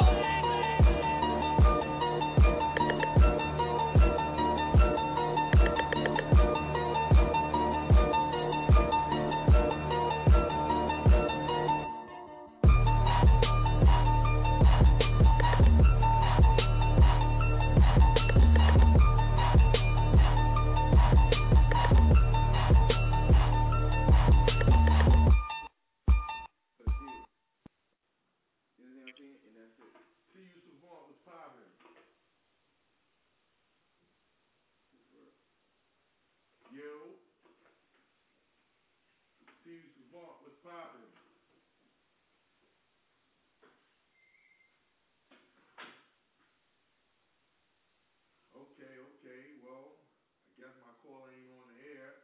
Okay, well, I guess my call ain't on the air.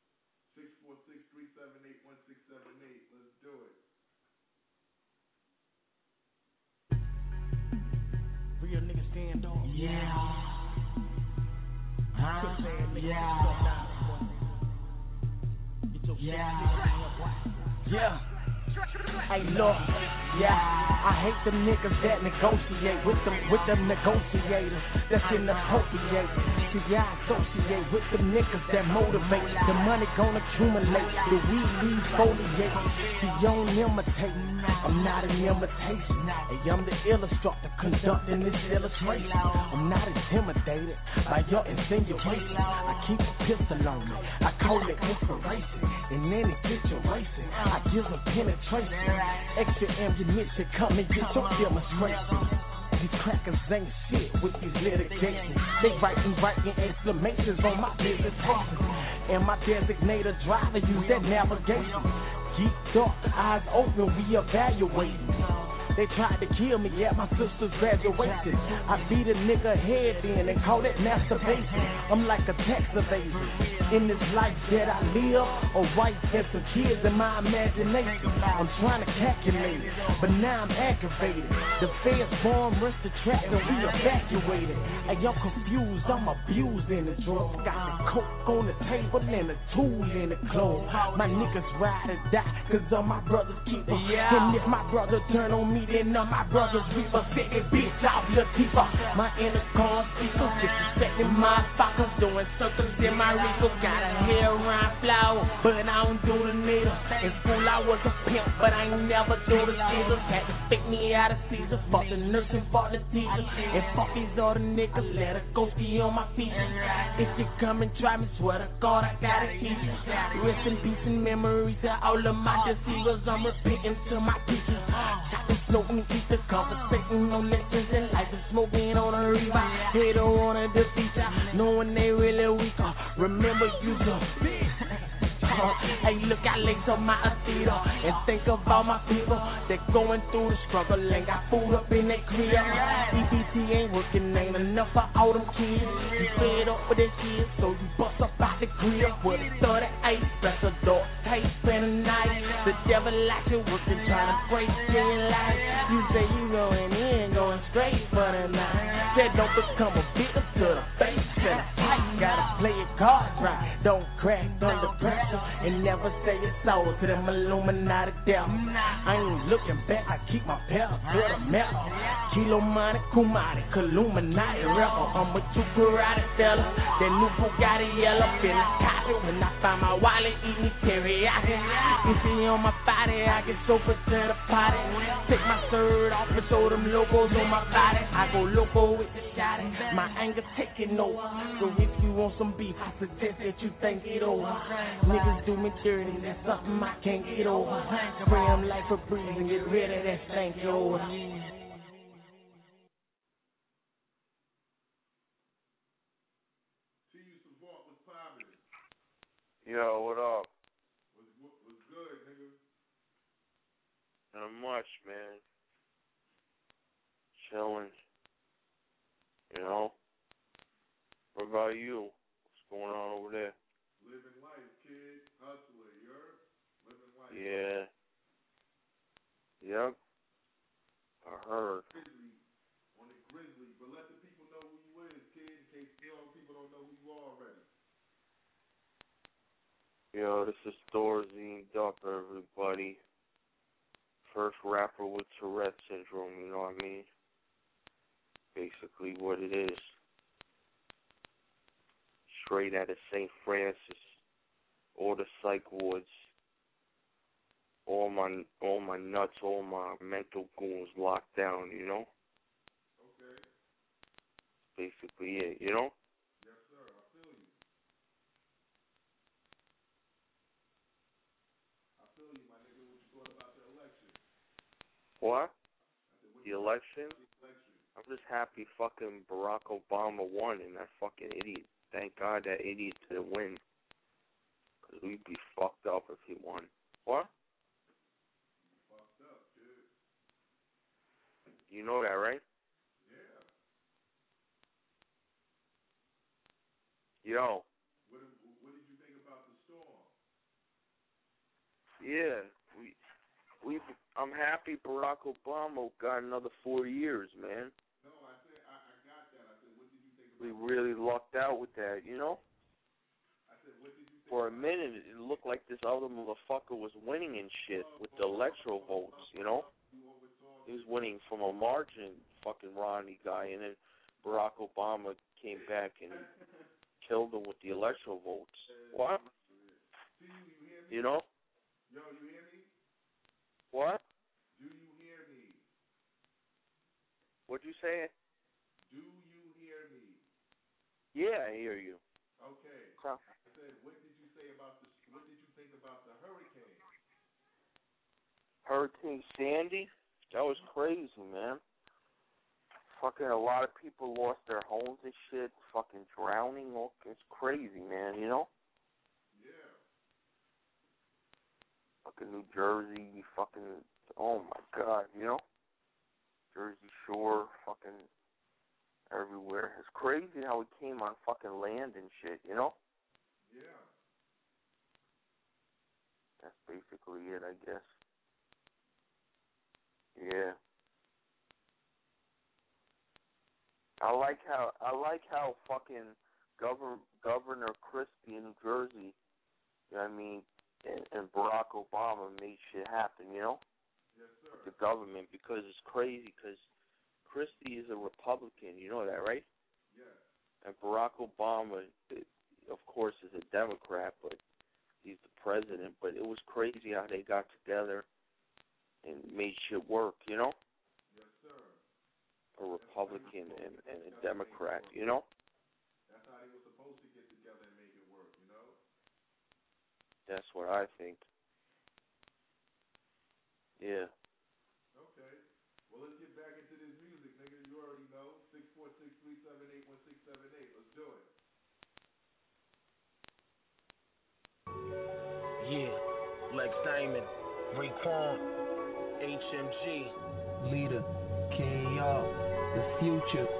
646-378-1678. Let's do it. Real niggas stand on. Yeah. Yeah. Hey, look, I hate them niggas that negotiate with them negotiators that's inappropriate. See, I associate with them niggas that motivate. The money gonna accumulate, the weed leaves foliate. See, you don't imitate, I'm not an imitation. Hey, I'm the illustrator conducting this illustration. I'm not intimidated by your insinuation. I keep a pistol on me, I call it inspiration. In any situation, I give them penetration. Extra ammunition, come and get your demonstration. These crackers ain't shit with these litigations. They writing exclamations on my business pages. And my designated driver use that navigation. Keep dark, eyes open, we evaluating. They tried to kill me at my sister's graduation. I beat a nigga head in and call that masturbation. I'm like a tax evasion. In this life that I live, a wife and some kids in my imagination. I'm trying to calculate it, but now I'm aggravated. The feds bomb, rush the trap, and we evacuated. And y'all confused, I'm abused in the drugs. Got the coke on the table and the tool in the clothes. My niggas ride or die, cause all my brothers keep us. And if my brother turn on me, then all my brothers reaper. Sick it, bitch, out Latifah. My intercom speakers disrespecting my fuckers, doing circles in my reefer. Got a hair around flower, but I don't do the needle. In school I was a pimp, but I ain't never do the Caesars. Had to stick me out of Caesar. Fuck the nurse and fuck the teacher. And fuck these other niggas, let her go ski on my feet. If you come and try me, swear to God I gotta teach you. Rest in peace and memory to all of my deceivers. I'm repenting to my teachers. Got the smoking teacher, conversating on lessons in life and smoking on a revive. They don't wanna defeat ya, knowing they really weak. Remember you go. Hey, look, I lace up my Adidas and think of all my people that going through the struggle and got food up in their crib. CBT ain't working, ain't enough for all them kids. You fed up with that shit, so you bust up out the crib with a 38. Press a door, tape, spend a night. The devil like you working, trying to break your life. You say you going in, going straight for the night. Said don't become a victim to the face and a fight. Gotta play your cards right, don't crack under pressure. And never say it's sold to them Illuminati devil. I ain't looking back, I keep my pedal to the metal. Kilo Monte, Kumari, Illuminati rebel. I'm a two karate fella. That new Bugatti yellow, feeling cocky. When I find my wallet, eat me teriyaki. You see on my body, I get sober to the party. Take my shirt off and show them logos on my body. I go loco with the shotty. My anger taking over. So if you want some beef, I suggest that you think it over. Niggas do me dirty, that's something I can't get over. Spray them like a breeze and get rid of that stank over. Yo, what up? What's good, nigga? Not much, man. Chilling. You know? What about you? What's going on over there? Living life, kid. Hustler, you're living life. Yeah. Yep. I heard. On the Grizzly, but let the people know who you is, kid, in case people don't know who you are already. Yo, this is Thorzine Duck, everybody. First rapper with Tourette syndrome, you know what I mean? Basically what it is. Straight out of St. Francis. All the psych wards. All my nuts, all my mental goons locked down, you know? Okay. Basically it, you know? Yes, sir. I feel you. My nigga, what you thought about the election? What? The election? I'm just happy fucking Barack Obama won and that fucking idiot. Thank God that idiot didn't win. Because we'd be fucked up if he won. What? Fucked up, dude. You know that, right? Yeah. Yo. What did you think about the storm? Yeah, I'm happy Barack Obama got another 4 years, man. No, I said I got that. I said, what did you think about We really lucked out with that, you know? I said, what did you think For a minute, it looked like this other motherfucker was winning and shit with the electoral votes, you know? He was winning from a margin, fucking Romney guy, and then Barack Obama came back and killed him with the electoral votes. What? You know? Yo, you hear me? What? Do you hear me? What'd you say? Do you hear me? Yeah, I hear you. Okay. Huh. I said, what did you think about the hurricane? Hurricane Sandy? That was crazy, man. Fucking a lot of people lost their homes and shit, fucking drowning. It's crazy, man, you know? Yeah. Fucking New Jersey, fucking, oh my God, you know? Jersey Shore, fucking everywhere. It's crazy how it came on fucking land and shit, you know? Yeah. That's basically it, I guess. Yeah. I like how fucking Governor Christie in New Jersey, you know what I mean, and Barack Obama made shit happen, you know? Yes, sir. With the government, because it's crazy, because Christie is a Republican, you know that, right? Yes. And Barack Obama, of course, is a Democrat, but he's the president. But it was crazy how they got together and made shit work, you know? Yes, sir. A Republican and a Democrat, you know? That's how they were supposed to get together and make it work, you know? That's what I think. Yeah. Okay. Well, let's get back into this music, nigga. You already know. 646-378-1678. Let's do it. Yeah. Lex Diamond, Raekwon, HMG, Leader, KR, the future.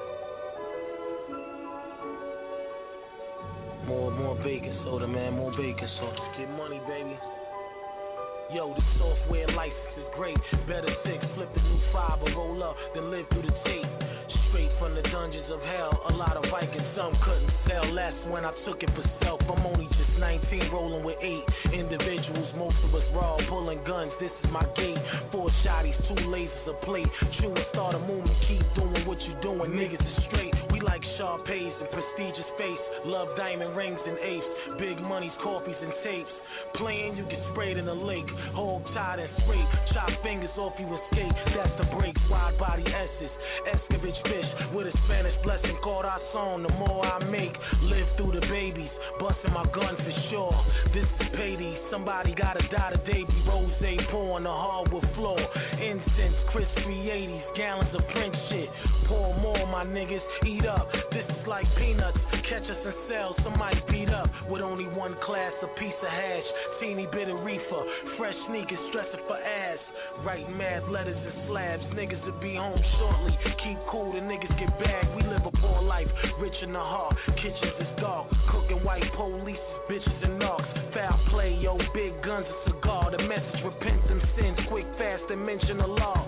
More baking soda, man, more baking soda. Get money, baby. Yo, the software license is great. Better 6, flip the new 5 or roll up, then live through the tape. Straight from the dungeons of hell, a lot of Vikings, some couldn't sell. That's when I took it for self. I'm only just 19, rolling with 8 individuals. Most of us raw, pulling guns. This is my gate. 4 shotties, 2 lasers, a plate. True and start a movement, keep doing what you doing. Niggas is straight. We like Sharpays and prestigious face. Love diamond rings and apes. Big monies, coffees and tapes. Playing, you get sprayed in the lake. Hog tied and scrape. Chop fingers off, you escape. That's the break. Wide body S's. Escovitch fish with a Spanish blessing called our song. The more I make, live through the babies. Busting my gun for sure. This is payday. Somebody gotta die today. Be rose pouring the hardwood floor. Incense, crispy 80s. Gallons of Prince shit. Pour more, my niggas. Eat up. This is like peanuts. Catch us and sell. Somebody beat up. with only one class, a piece of hash, teeny bit of reefer, fresh sneakers, stressing for ass. Writing mad letters and slabs, niggas will be home shortly. Keep cool, the niggas get bagged. We live a poor life, rich in the heart. Kitchens is dark, cooking white police, bitches and knocks. Foul play, yo, big guns, a cigar. The message, repent them sins, quick, fast, and mention the law.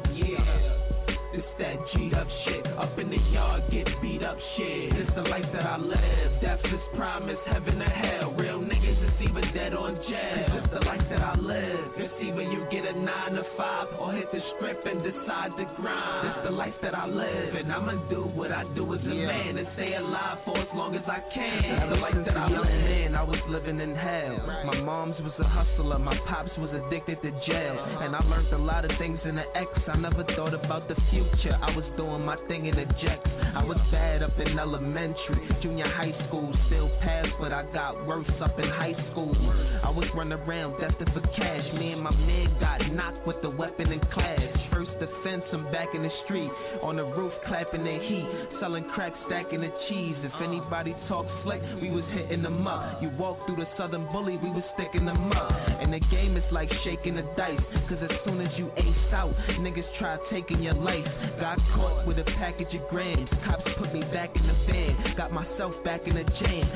Yeah, it's that G'd up shit. Up in the yard, get beat up shit. It's the life that I live. Death is promise, heaven or hell. Real niggas is either dead or in jail. It's the life that I live. It's either you get a 9 to 5 or hit the strip and decide to grind. It's the life that I live, and I'ma do what I do as a man and stay alive for as long as I can. It's the life that I live. Man, I was living in hell. My mom's was a hustler, my pops was addicted to jail, and I learned a lot of things in the X. I never thought about the future. I was doing my thing in the jets. I was bad up in elementary, junior high school, still passed, but I got worse up in high school. I was running around destined for cash. Me and my man got knocked with the weapon in class. First offense, I'm back in the street, on the roof clapping the heat, selling crack, stacking the cheese. If anybody talk slick, we was hitting them up. You walk through the Southern Bully, we was sticking them up. And the game is like shaking the dice, cause as soon as you ace out, niggas try taking your life. Got caught with a package of grams, cops put me back in the van, got myself back in the jam.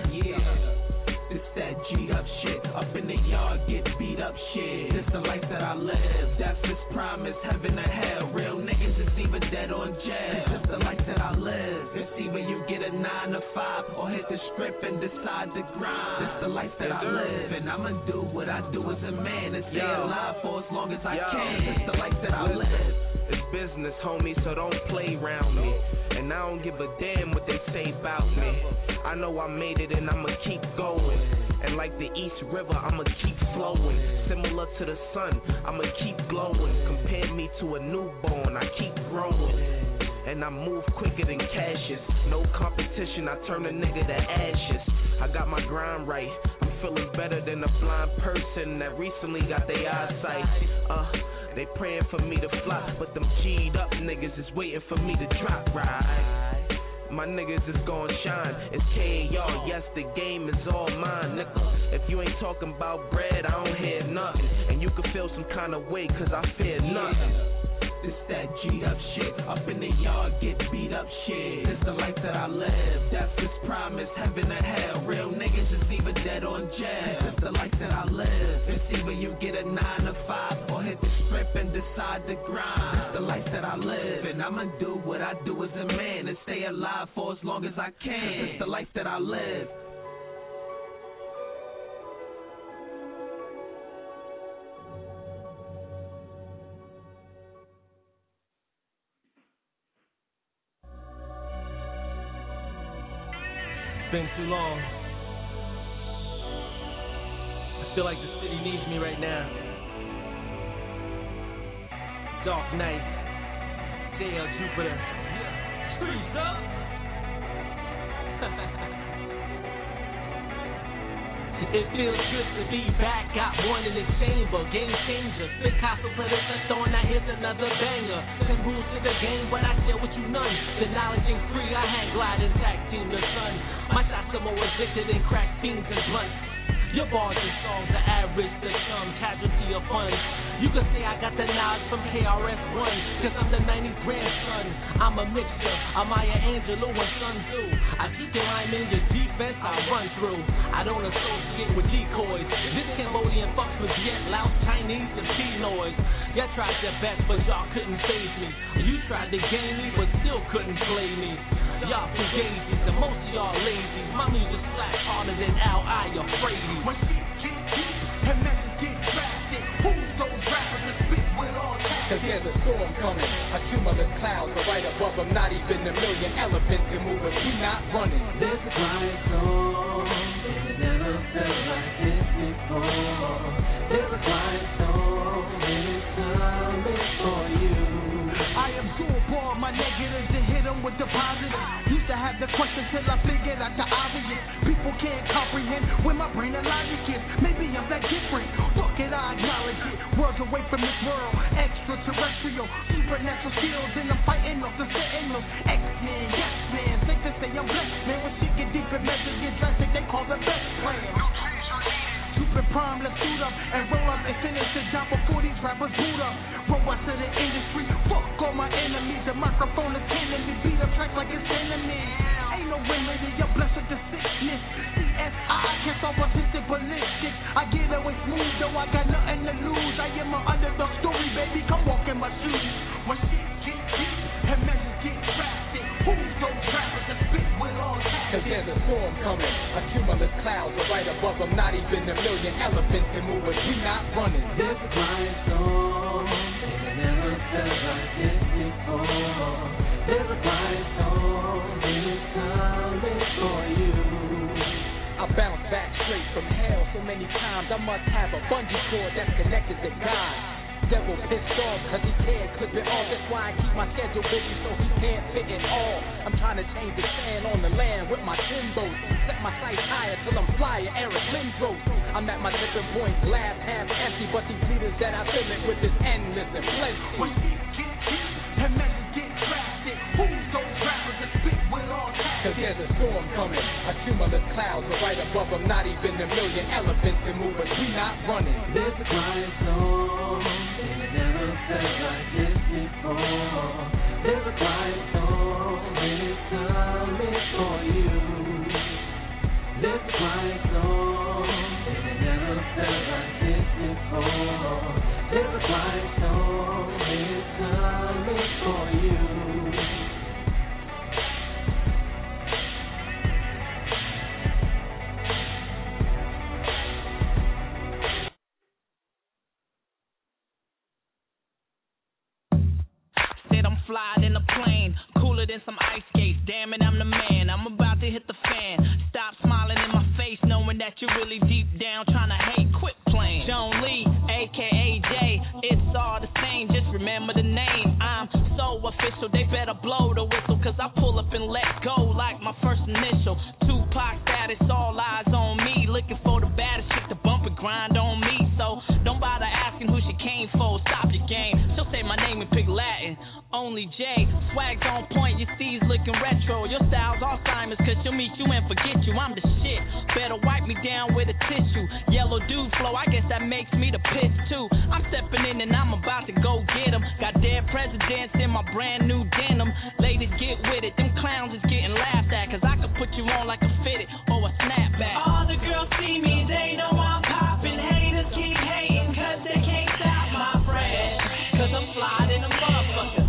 It's that G'd up shit. Up in the yard, get beat up shit. It's the life that I live. Death is promise, heaven or hell. Real niggas is either dead or in jail. It's the life that I live. It's either you get a 9 to 5 or hit the strip and decide to grind. It's the life that I live, and I'ma do what I do as a man and stay alive for as long as I can. It's the life that I live. It's business, homie, so don't play around me. And I don't give a damn what they say about me. I know I made it and I'ma keep going. And like the East River, I'ma keep flowing. Similar to the sun, I'ma keep glowing. Compare me to a newborn, I keep growing. And I move quicker than Cassius. No competition, I turn a nigga to ashes. I got my grind right, I'm feeling better than a blind person that recently got their eyesight. They praying for me to fly, but them G'd up niggas is waiting for me to drop right. My niggas is gon' shine, it's KAR, yes the game is all mine, nigga. If you ain't talking about bread, I don't hear nothing. And you can feel some kind of way, cause I fear nothing. It's that G'd up shit. Up in the yard, get beat up shit. It's the life that I live. Death is promise, heaven or hell. Real niggas is either dead or in jail. It's the life that I live. It's either you get a 9 to 5 or hit the strip and decide to grind. It's the life that I live, and I'ma do what I do as a man and stay alive for as long as I can. It's the life that I live. It's been too long. I feel like the city needs me right now. Dark night, day of Jupiter. Streets up. It feels good to be back, got one in the chamber. Game changer, Picasso put it left on, now here's another banger. 10 rules to the game, but I share with you none. The knowledge ain't free, I hang glide and tag team the sun. My shots are more addicted than crack fiends and blunts. Your bars and songs are average to some, casualty of fun. You can say I got the knowledge from KRS-One, cause I'm the 90s grandson. I'm a mixture of Maya Angelou and Sun Tzu. I keep your rhyme in your defense, I run through. I don't associate with decoys. This Cambodian fucks with Viet, Laos, Chinese, and Pinoys. Y'all tried your best, but y'all couldn't phase me. You tried to game me, but still couldn't play me. Y'all fugazies, and most of y'all lazy. My music slash harder than Al-I, afraid me. When shit get deep and messages get drafted, who's those rappers that spit with all that? Cause there's a storm coming, a cumulus cloud, but right above them, not even a million elephants can move us. We not running. There's a quiet storm, it never felt like this before. There's a quiet storm, and it's coming for you. I absorb all my negatives and hit them with the positives. Used to have the questions till I figured out the obvious. People can't comprehend where my brain and logic is. Maybe I'm that different. Fuck it, I acknowledge it. Worlds away from this world, extraterrestrial, supernatural skills, and I'm fighting off the sentinels. X-Men, yes man, think to say I'm blessed man. When shit get deep and measure get drastic, they call the best plan. up and roll up and finish the job before these rappers boot up. Roll out to the industry, fuck all my enemies. The microphone is handing me, beat up track like it's enemy. Ain't no remedy, you're blessed with the sickness. CSI can't stop autistic ballistic. I get away smooth, though I got nothing to lose. I am an underdog story, baby, come walk in my shoes. When shit get deep and measures get drastic, who's those rappers that spit with all that? Cause there's a storm coming, a cumulus clouds are right above them. Not even a million elephants can move us, we not running. There's a quiet storm, it never felt like this before. There's a quiet storm, and it's coming for you. I bounce back straight from hell so many times. I must have a bungee cord that's connected to God. Devil pissed off cause he can't clip it off. That's why I keep my schedule busy so he can't fit it all. I'm trying to change the sand on the land with my timbos. Set my sights higher till I'm flyer Eric Lindros. I'm at my tipping point, glass half empty, but these leaders that I fill it with is endless and plenty. When shit get deep and measures get drastic, who's those rappers that spit with all that? Cause there's a storm coming, a cumulus clouds are right above them. Not even a million elephants can move us, we not running. There's a quiet storm, it never felt like this before. There's a quiet storm, and it's coming for you. There's a quiet storm, it never felt like this before. There's a quiet storm, and it's coming for you. Fly in a plane, cooler than some ice skates. Damn it, I'm the man. I'm about to hit the fan. Stop smiling in my face, knowing that you're really deep down trying to hate. Quit playing. Joan Lee, aka Jay. It's all the same. Just remember the name. I'm so official. They better blow the whistle, cause I pull up and let go like my first initial. Tupac status, all eyes on me. Looking for the baddest chick to bump and grind on me. So don't bother asking who she came for. Stop your game. She'll say my name and pick Latin. Only J, swag's on point, your C's looking retro. Your style's Alzheimer's, cause she'll meet you and forget you. I'm the shit, better wipe me down with a tissue. Yellow dude flow, I guess that makes me the piss too. I'm stepping in and I'm about to go get 'em. Got dead presidents in my brand new denim. Ladies, get with it, them clowns is getting laughed at, cause I could put you on like a fitted or a snapback. All the girls see me, they know I'm poppin'. Haters keep hating, cause they can't stop my friend. Cause I'm sliding a motherfucker.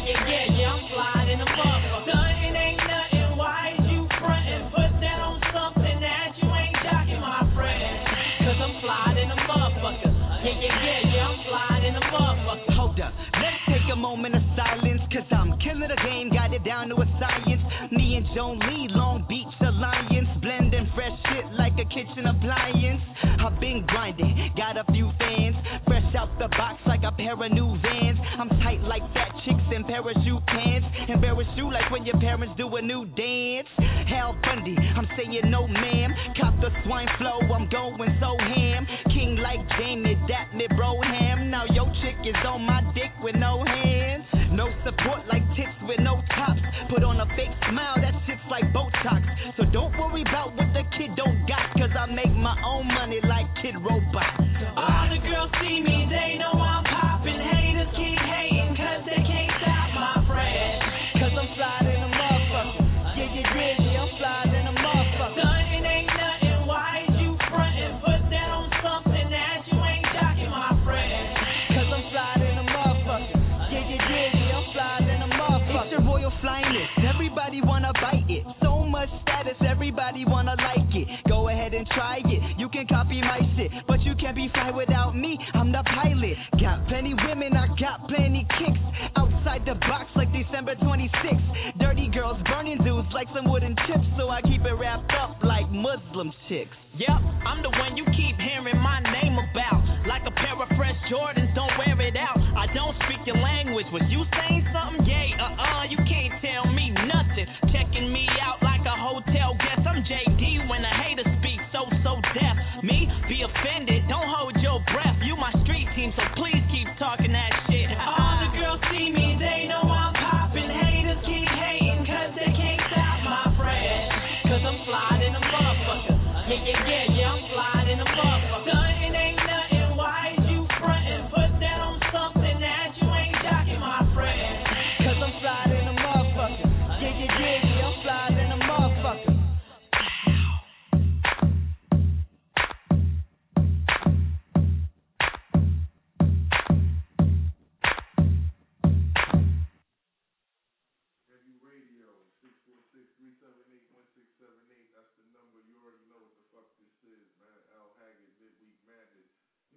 Yeah, I'm sliding a motherfucker. It ain't nothing, why is you frontin'? Put that on something that you ain't jockin', my friend. Cause I'm sliding a motherfucker. Yeah, I'm sliding a motherfucker. Hold up, let's take a moment of silence, cause I'm killing the game, got it down to a science. Me and Joan Lee, Long Beach Alliance, blending fresh shit like a kitchen appliance. I've been grinding, got a few fans, fresh out the box like a pair of new Vans. I'm tight like fat chicks in parachute pants, embarrass you like when your parents do a new dance. Hal Bundy, I'm saying no ma'am, cop the swine flow, I'm going so ham. King like Jamie, that me Broham. Now your chick is on my dick with no hands. No support like tits with no tops. Put on a fake smile, that shit's like Botox. So don't worry about what the kid don't got, cause I make my own money like Kid Robot. All the girls see me, they know I'm poppin'. Haters keep hating, cause they can't stop my friend. Cause I'm sliding a motherfucker. Yeah, I'm sliding a motherfucker. It ain't nothing, why is you frontin'? Put that on something that you ain't jockin', my friend. Cause I'm sliding a motherfucker. Yeah, I'm sliding a motherfucker. It's your royal flyness, everybody wanna bite it. So much status, everybody wanna like it. Go ahead and try it, you can copy my shit, but you can't be fly without me, I'm the pilot. Got plenty women, I got plenty kicks. Outside the box like December 26th. Dirty girls burning dudes like some wooden chips, so I keep it wrapped up like Muslim chicks. Yep, I'm the one you keep hearing my name about. Like a pair of fresh Jordans, don't wear it out. I don't speak your language, was you saying something? Yeah, you can't tell me nothing. Checking me out like a hotel guest. I'm JD when a hater speaks so deaf. Me, be offended, don't hold your breath. You my street team, so please keep talking that shit. All the girls see me, they know I'm poppin'. Haters keep hating, cause they can't stop my friend. Cause I'm sliding a motherfucker. Yeah, I'm sliding a motherfucker. It ain't nothing.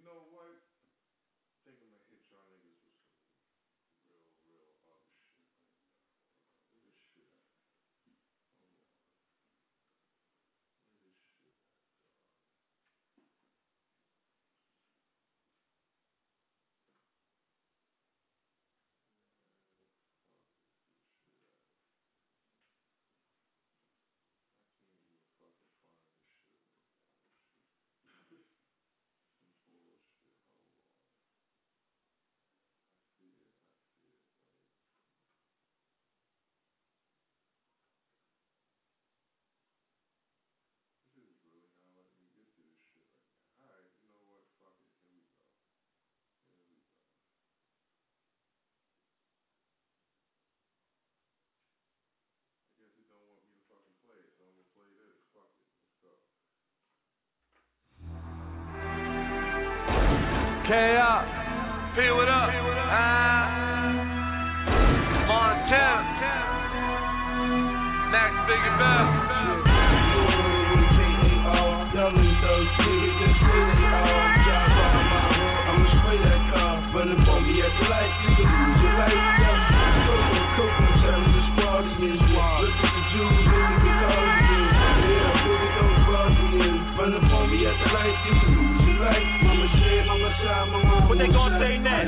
know what? I think I'm gonna hit y'all niggas with some real other shit right now. Where this shit at? Hold on. Where this shit at, dog? Where the fuck is this shit at? I can't even fucking find this shit right now. Some bullshit. Hold on. I see it. Wait. This is really not letting me get to this shit right now. Alright, you know what? Fuck it. Here we go. I guess it don't want me to fucking play it, so I'm gonna play this. Fuck it. Let's go. K-Up, P what up? Montana, Max Big and Bell. I'ma spray that car, running for me at the light, you can lose your life. Coco, telling the squad is wild. Look at the Jews, really because of you. Yeah, look at those bars again. Running for me at the light, you can lose your life. Mama said, mama shine, mama. What they gonna say next?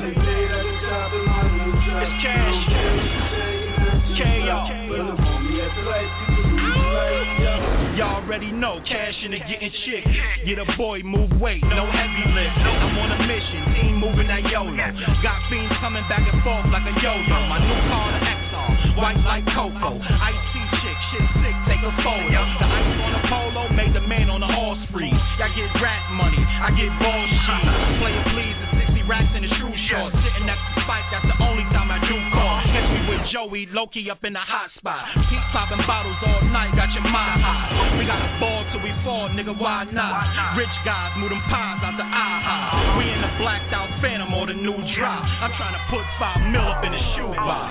It's cash. K.O. Running for me at the light, you can lose your life. Y'all already know, cash in and getting chick. Get a boy, move weight, no heavy lift. I'm on a mission, team moving that YOLO. Got fiends coming back and forth like a yo-yo. My new car, the XR, white like Coco. IT chick, shit sick, take a photo. The ice on the polo made the man on the horse freeze. Y'all get rat money, I get bullshit. Player please, the 60 racks in the shoe shorts. Sitting next to Spike, that's the only time I do call. Catch me with Joey, Loki up in the hot spot. Keep popping bottles all night, got your mind high. We got a ball till we fall, nigga, why not? Rich guys move them pies out the aha. We in the blacked out Phantom or the new drop. I'm trying to put 5 mil up in the shoebox.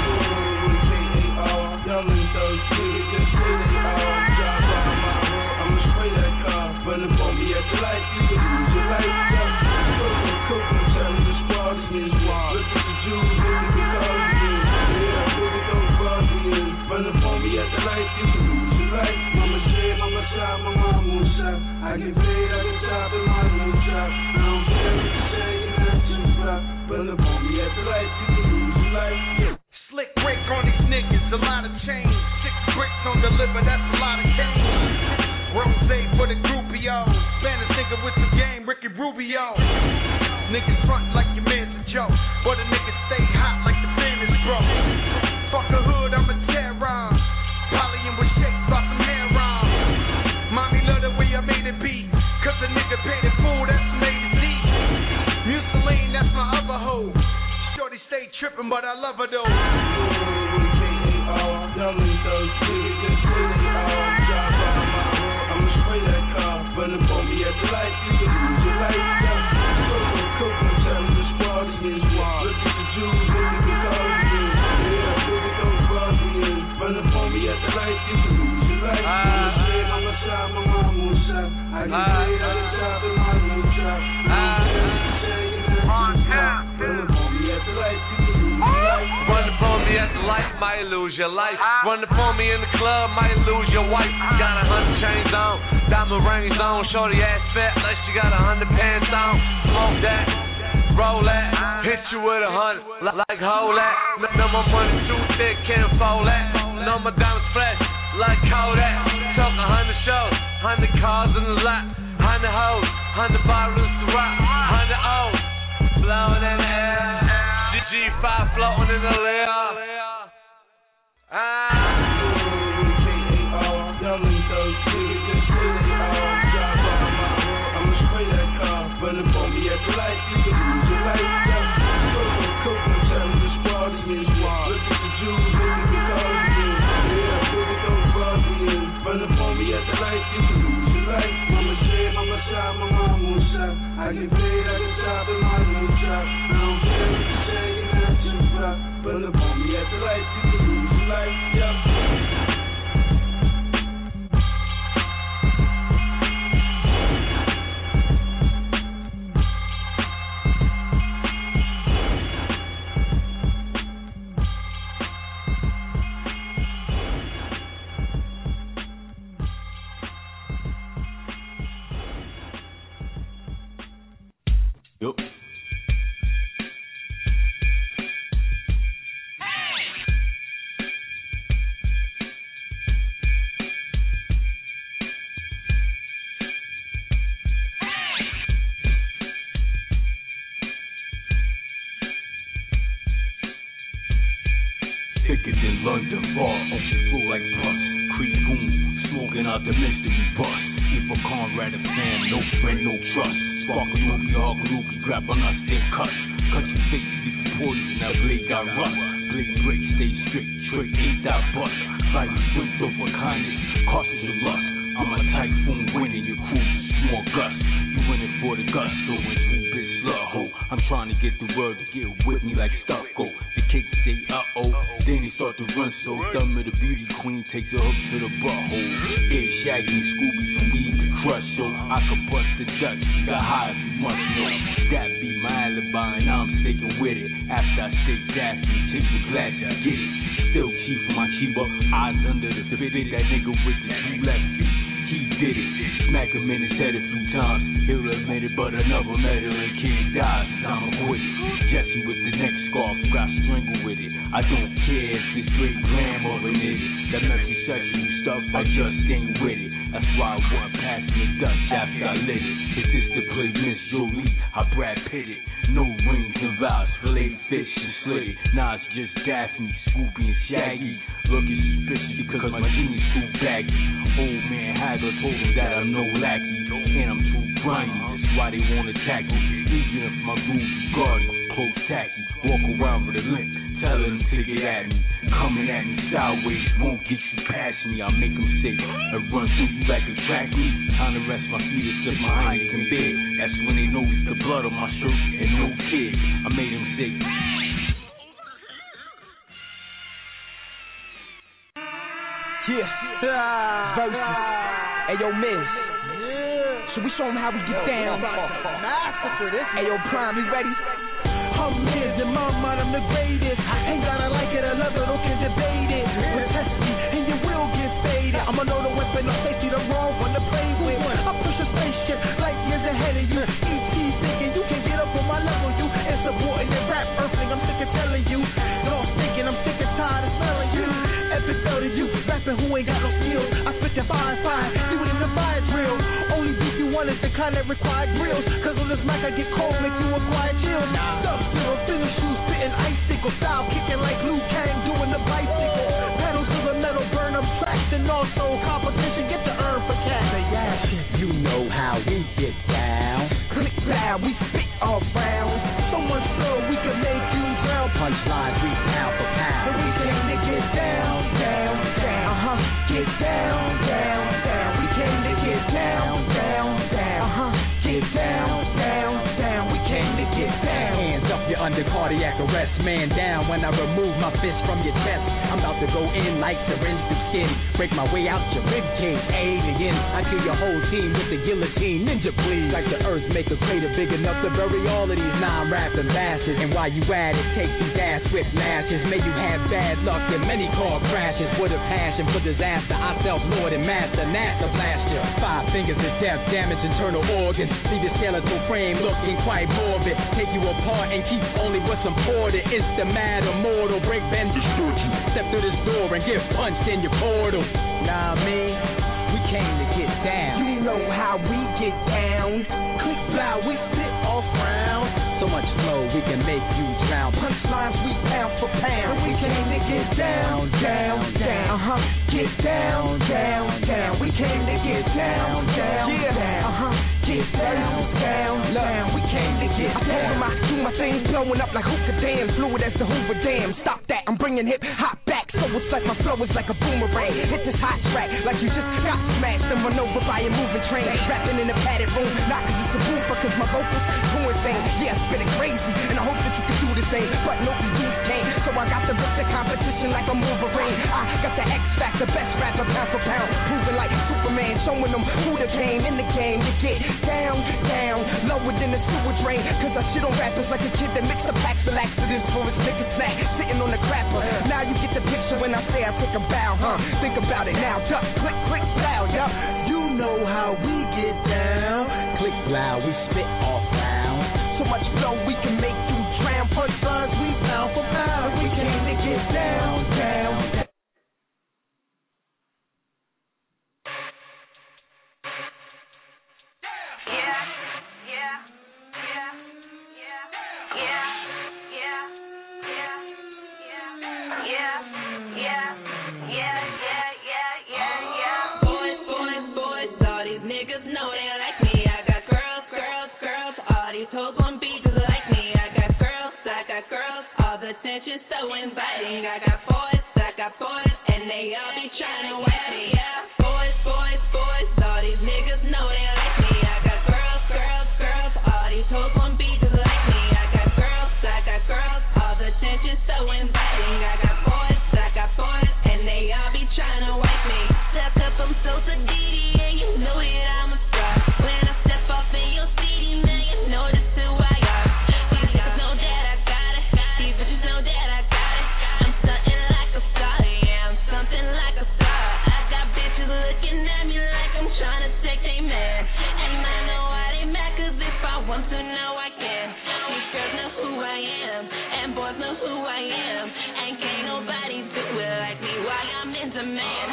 Y'all in those cities, just really drive by my hood. I'ma spray that car, running for me at the light, you can lose your life. Coco, telling the squad is wild. Look at the Jews, really because of you. Yeah, look at those bars again. Running for me at the light, you can lose your life. Mama said, mama shine, mama moonshine. I get paid at the top in my new job. I don't care what you say, you're not too fly. Running for me at the light, you can lose your life. Slick brick on these niggas, a lot of change. 6 bricks on the liver, that's a lot of cane. Rose for the groupio. Spanish nigga with some game, Ricky Rubio. Niggas front like your man's a joke, but a nigga stay hot like the fan is broke. Fuck a hood, I'm a terror. Polying with shakes off some hair on. Mommy love the way I made it beat, cause a nigga paid it full, that's made it deep. Mussolini, that's my other hoe. Shorty stay trippin', but I love her though. Y'all in those cities, just really drive by my hood. I'ma spray that car, running for me at the light, you can lose your life. Coco, telling the squad is wild. Look at the Jews, really because of you. Yeah, look at those bars again. Running for me at the light, you can lose your life. Mama said, mama shine, mama moonshine. I get paid at the top in my new job. Running for me at the light, you can lose your life. Running for me at the light, might lose your life. Running for me in the club, might lose your wife. Got 100 chains on, diamond rings on. Shorty ass fat like she got 100 pants on. Smoke that, roll that, hit you with 100 like hold that. Know my money too thick, can't fold that. Know my diamonds fresh like Kodak. Talk 100 shows, 100 cars in the lot, 100 hoes, 100 bottles to rock, 100 O's blowing in the air. G5 floating in the layer. Y'all in those cities, just really drive by my hood. I'ma spray that car, running for me at the light, you can lose your life. Coco, telling the squad is wild. Look at the Jews, really because of you. Yeah, look at those bars again. Running for me at the light, you can lose your life. Mama said, mama shine, mama moonshine. I get paid at the top in my new job. I don't care what you say, you're not too fly. Running for me at the light, you can lose your life. Yup. Thicker than London bar, flow like pus. Creep boom, smoking out the mystery bus. If a comrade, a fan, no friend, no trust. Sparkle loogie, hog loogie, grab on us, then cut. Cut your face, leave the poison, that blade got rust. Blade break, stay strict, trick, ain't that bust. Fight switch over kindness, cautious of lust. I'm a typhoon winning, your crew small gust. You winning for the gusto and two bitch slut hoe. I'm trying to get the word to get with me like stucco. The cake say uh-oh, then they start to run so dumb of the beauty queen takes her hook to the butthole. Yeah, Shaggy and Scooby some weed to crush so I could bust the Dutch. Got high if you must know. That be my alibi and I'm sticking with it. After I stay Daphne, take the glass, I get it. Still chief for my Chiba, eyes under the fitted. That nigga with the two left feet, he did it. Smack him in his head a few times. He'll admit it, but another metal and can't die. I'm a quit. Jesse with the neck scarf, got strangled with it. I don't care if it's great grandmother did it. That messy sexual stuff, I just ain't with it. That's why I wasn't passing the Dutch after I lit it. It's just to play Miss Jolie, I Brad Pitt it. No rings and vows, filleted fish and slit it. Nah, it's just Daphne, Scooby and Shaggy. Looking suspicious because my jeans too baggy. Old man Hagler told him that I'm no lackey. And I'm too grimy, that's why they won't attack me. Even if my groovy guardy, close tacky. Walk around with a limp, telling them to get at me. Coming at me sideways, won't get you past me. I'll make them say, I run through you like a track meet. Time to rest my feet and slip my Heineken bed. That's when they notice the blood on my shirt and no kid. I made them say, yeah, versus. Hey yo, Miz. So we show them how we get down. Hey yo, Prime, you ready? I'm Miz, in my mind I'm the greatest. Ain't gotta like it or love it, or can debate it. But test me, and you will get faded. I'ma know the weapon of safety, the wrong one to play with. I push a spaceship like years ahead of you. E.T. thinking you can get up on my level. You insubordinate rap earthling, I'm sick of telling you. Lost thinking, I'm sick and tired of smelling you. Epic thought of you, rapping who ain't got no skills. I spit that fire, even if the fire's real. Only beat you one is the kind that require grills. Cause on this mic I get cold, make you acquire chills. Stuff zero, finish you, spitting icicle. Style kicking like Liu Kang doing the bicycle. Pedals to the metal, burn them tracks. And also competition, get the urn for cash. You know how we get down. Click loud, we spit all round. So much so we can make you drown. Punchlines we pound for pound. And we came to get down, down, down. Get down, down, down. We came to get down, down, down. Get down, down, down. We came to get down. Hands up, you're under cardiac arrest. Man down when I remove my fist from your chest. I'm about to go in like syringe through skin. Break my way out your rib cage, alien. I kill your whole team with the guillotine. Ninja bleed like the earth make a crater big enough to bury all of these non-rapping bastards. And while you at it, take these ass whip lashes. May you have bad luck and many car crashes. With a passion for disaster, I self-lord and master NASA blast you. 5 fingers of death, damage internal organs. Leave your skeletal frame looking quite morbid. Take you apart and keep only what's important. It's the mad immortal, break, bend, distort you. Step through this door and get punched in your portal. Nah, me, we came to get down. You know how we get down. Click loud, we spit off round. So much flow, we can make you drown. Punchlines, we pound for pound. And we came to get down, down, down. Get down, down, down. We came to get down, down, down. Get down, down, down. We came to get down. My thing blowing up like hookah dam. Fluid as the Hoover Dam. Stop that, I'm bringing hip hop back. So it's like my flow is like a boomerang. Hit this hot track like you just got smashed and run over by a moving train. Rapping in a padded room, not cause it's a boofer, cause my vocals doing things. Yeah, spitting crazy, and I hope that you can do the same. But no youth came, so I got to rip the competition like a Wolverine. I got the X Factor, best rapper pound for pound, proving like Superman, showing them who the came in the game to get down, down, lower than the sewer drain. Cause I shit on rappers like a kid that mixed the packs of laxatives for his nigga snack, sitting on the crapper. Now you get the picture when I say I take a bow, Think about it now, just click, click, loud, You know how we get down. Click loud, we spit off round. So much hoes gon' be just like me. I got girls, all the attention so inviting. I got boys, and they all be trying to whack me. Yeah, boys, all these niggas know they like me. I got girls, all these hoes gon' be just like me. I got girls, all the attention so inviting. I got boys, and they all be trying to whack me. Stuck up, I'm so sadidi, and you know that I'm a star. When I step off in your city, man, you know just who I am. These niggas know that I got it. These bitches know that I got it. I'm something like a star, yeah, I'm something like a star. I got bitches looking at me like I'm trying to take they man. And I know why they mad, cause if I want to know I can. These girls know who I am, and boys know who I am. And can't nobody do it like me, why I'm in demand.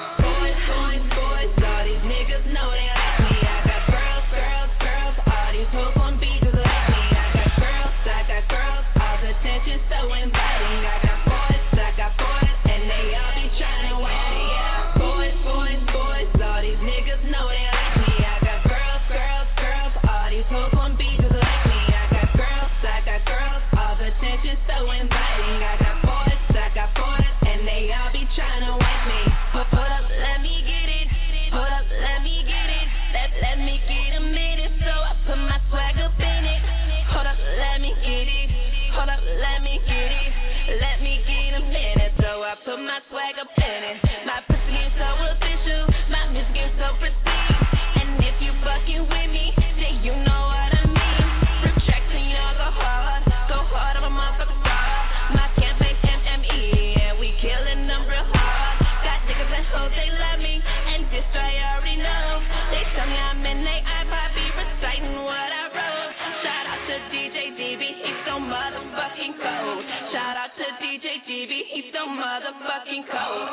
Boys, all these niggas know they like me. I got girls, all these hoes gon' be just like me. I got girls, all the attention so inviting. I got boys, and they all be trying to whack me. Yeah, boys, all these niggas know they like me. I got girls, all these hoes gon' be just like me. I got girls, all the attention so inviting. I got boys, and they all be trying to whack me. Hold up, let me get it. Hold up, let me get it. Let me get a minute, so I put my swag up in it. Hold up, let me get it. Hold up, let me get it. Let me get a minute, so I put my swag up in it. My pussy is so official, my music is so prestige. And if you fucking with me, then you know what I mean. Retraction, y'all go hard on a motherfucker star. My campaign MME, and we killing them real hard. Got niggas and hoes, they love me, and this I already know. They tell me I'm in they iPod, be reciting what I wrote. Shout out to DJ GB, he's so motherfucking cold. Shout out to DJ GB, he's so motherfucking cold.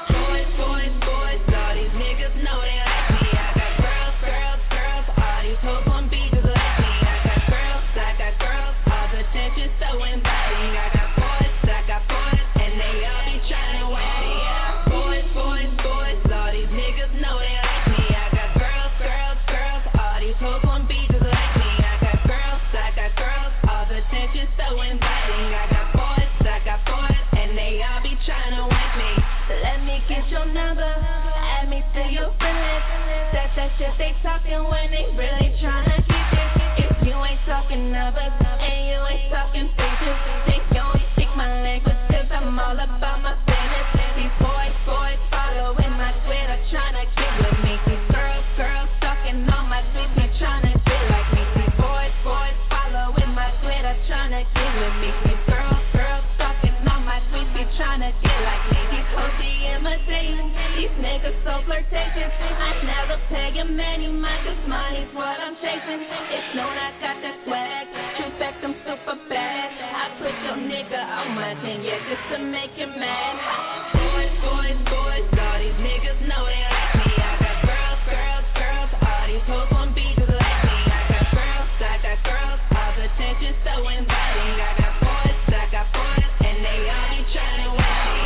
Boys, all these niggas know they like me. I got girls, all these hoes gon' be just like me. I got girls, all the attention so inviting. I got boys, and they all be trying to whack me. Yeah, boys, all these niggas know they like me. I got girls, all these hoes gon' be just like me. I got girls, all the attention so inviting. I got boys, and they all be trying to whack me. Let me get your number, add me to your friends. That shit they talking when they really tryna get this. If you ain't talking numbers and you ain't talking faces, then you ain't speak my language, cause I'm all about my business. These boys following my Twitter tryna get with me. These girls talking on my Twitter tryna get like me. These boys following my Twitter tryna get with me. These girls talking on my Twitter tryna get like me. These hoes be imitating, these niggas so flirtatious. I never pay a man, you mind, cause money's what I'm chasing. It's known I got that swag, true fact I'm super bad. I put your nigga on my team, yeah, just to make him mad. Boys, all these niggas know they like me. I got girls, all these hoes gon' be just like me. I got girls, all the attention so inviting. I got boys, and they all be trying to whack me.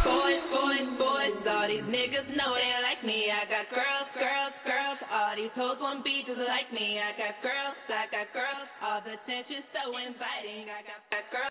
Boys, all these niggas know they like me. I got girls, all these hoes gon' be just like me. I got girls, all the attention so inviting. I got girls.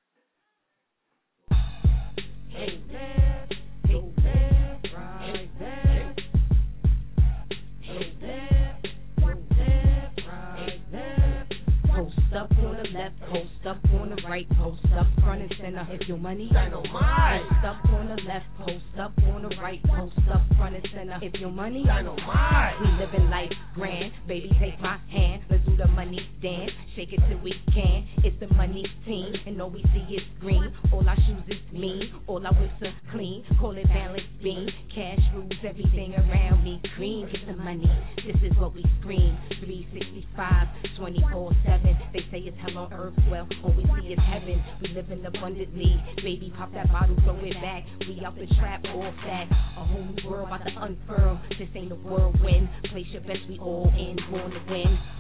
Hey there, right there. Hey there, right there. Post up on the left, post up on the right, post up front and center. If your money dynamite. Post up on the left, post up on the right, post up front and center. If your money dynamite. We living life grand, baby take my hand. Let's do the money dance, shake it till we can. It's the money team, and all we see is green. All our shoes is mean, all our whips are clean. Call it balance beam, cash rules everything around me. Cream, get the money, this is what we scream. 365, 24/7. They say it's hell on earth, well, all we see is heaven. We living abundantly, baby, pop that bottle, throw it back. We out the trap, all fat. A whole new world about to unfurl. This ain't a whirlwind. Place your best, we all in, born to win.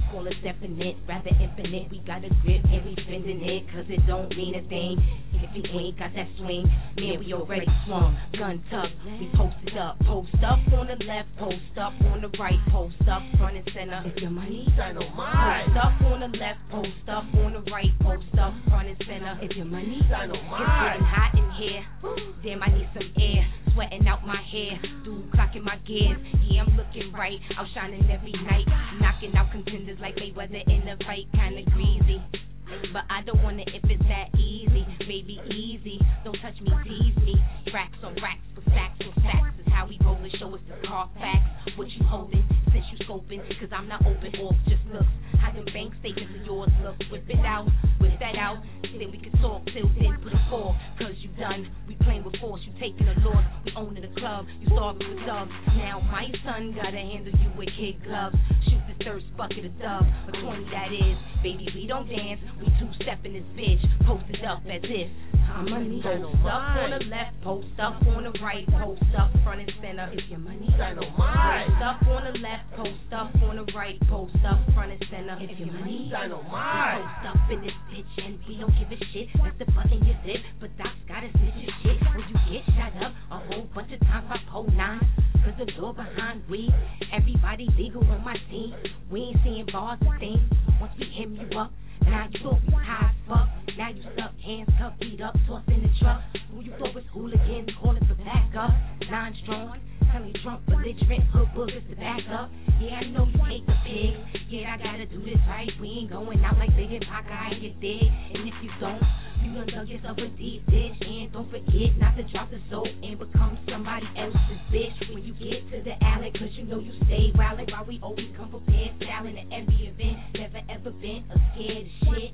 call it definite, rather infinite. We got a grip and we bending it, cause it don't mean a thing if you ain't got that swing. Man, we already swung, gun tucked, we posted up. Post up on the left, post up on the right, post up front and center. If your money dynamite. Post up on the left, post up on the right, post up front and center. If your money dynamite. It's getting hot in here, damn I need some air. Sweating out my hair, dude clocking my gears. Yeah, I'm looking right, outshining every night, knocking out contenders like Mayweather in the fight. Kinda greasy, but I don't want it if it's that easy. Maybe easy, don't touch me, tease me. Racks on racks with stacks on stacks is how we roll it. Show us the car facts. What you holding? Since you scoping, cause I'm not open off just looks. How them bank statements of yours look. Whip it out, whip that out. Then we can talk till then put a call. Cause you done, we playing with force. You taking a loss, we owning the club. You starving with dubs. Now my son gotta handle you with kid gloves. Shoot the thirst bucket of dub, a 20 that is. Baby, we don't dance, we two-step in this bitch. Posted up as if I'm money. Post up on the left, post up on the right, post up front and center. If your money dynamite. Post up on the left, post up on the right, post up front and center. If your money dynamite. Post up in this bitch and we don't give a shit. That's the button you zip, but Doc's gotta snitch your shit. When you get shot up a whole bunch of times by pole 9. Cause the door behind we, everybody legal on my team. We ain't seeing bars and things. Once we hem you up, now you thought we high as fuck. Now you stuck, hands cuffed, feet up, tossed in the truck. Who you thought was hooligans, calling for backup. 9 strong, telling drunk, belligerent, hood boogers to back up. Yeah, I know you hate the pig. Yeah, I gotta do this right. We ain't going out like Big and Pac, I ain't get dead. And if you don't, you done dug yourself a deep ditch. And don't forget not to drop the soap and become somebody else's bitch. When you get to the alley, cause you know you stay wildin'. While we always come prepared, talent at every event. Never ever been a scared of shit.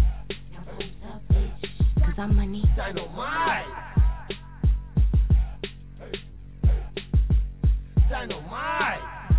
Now hold up, bitch, cause I'm money dynamite. Dynamite.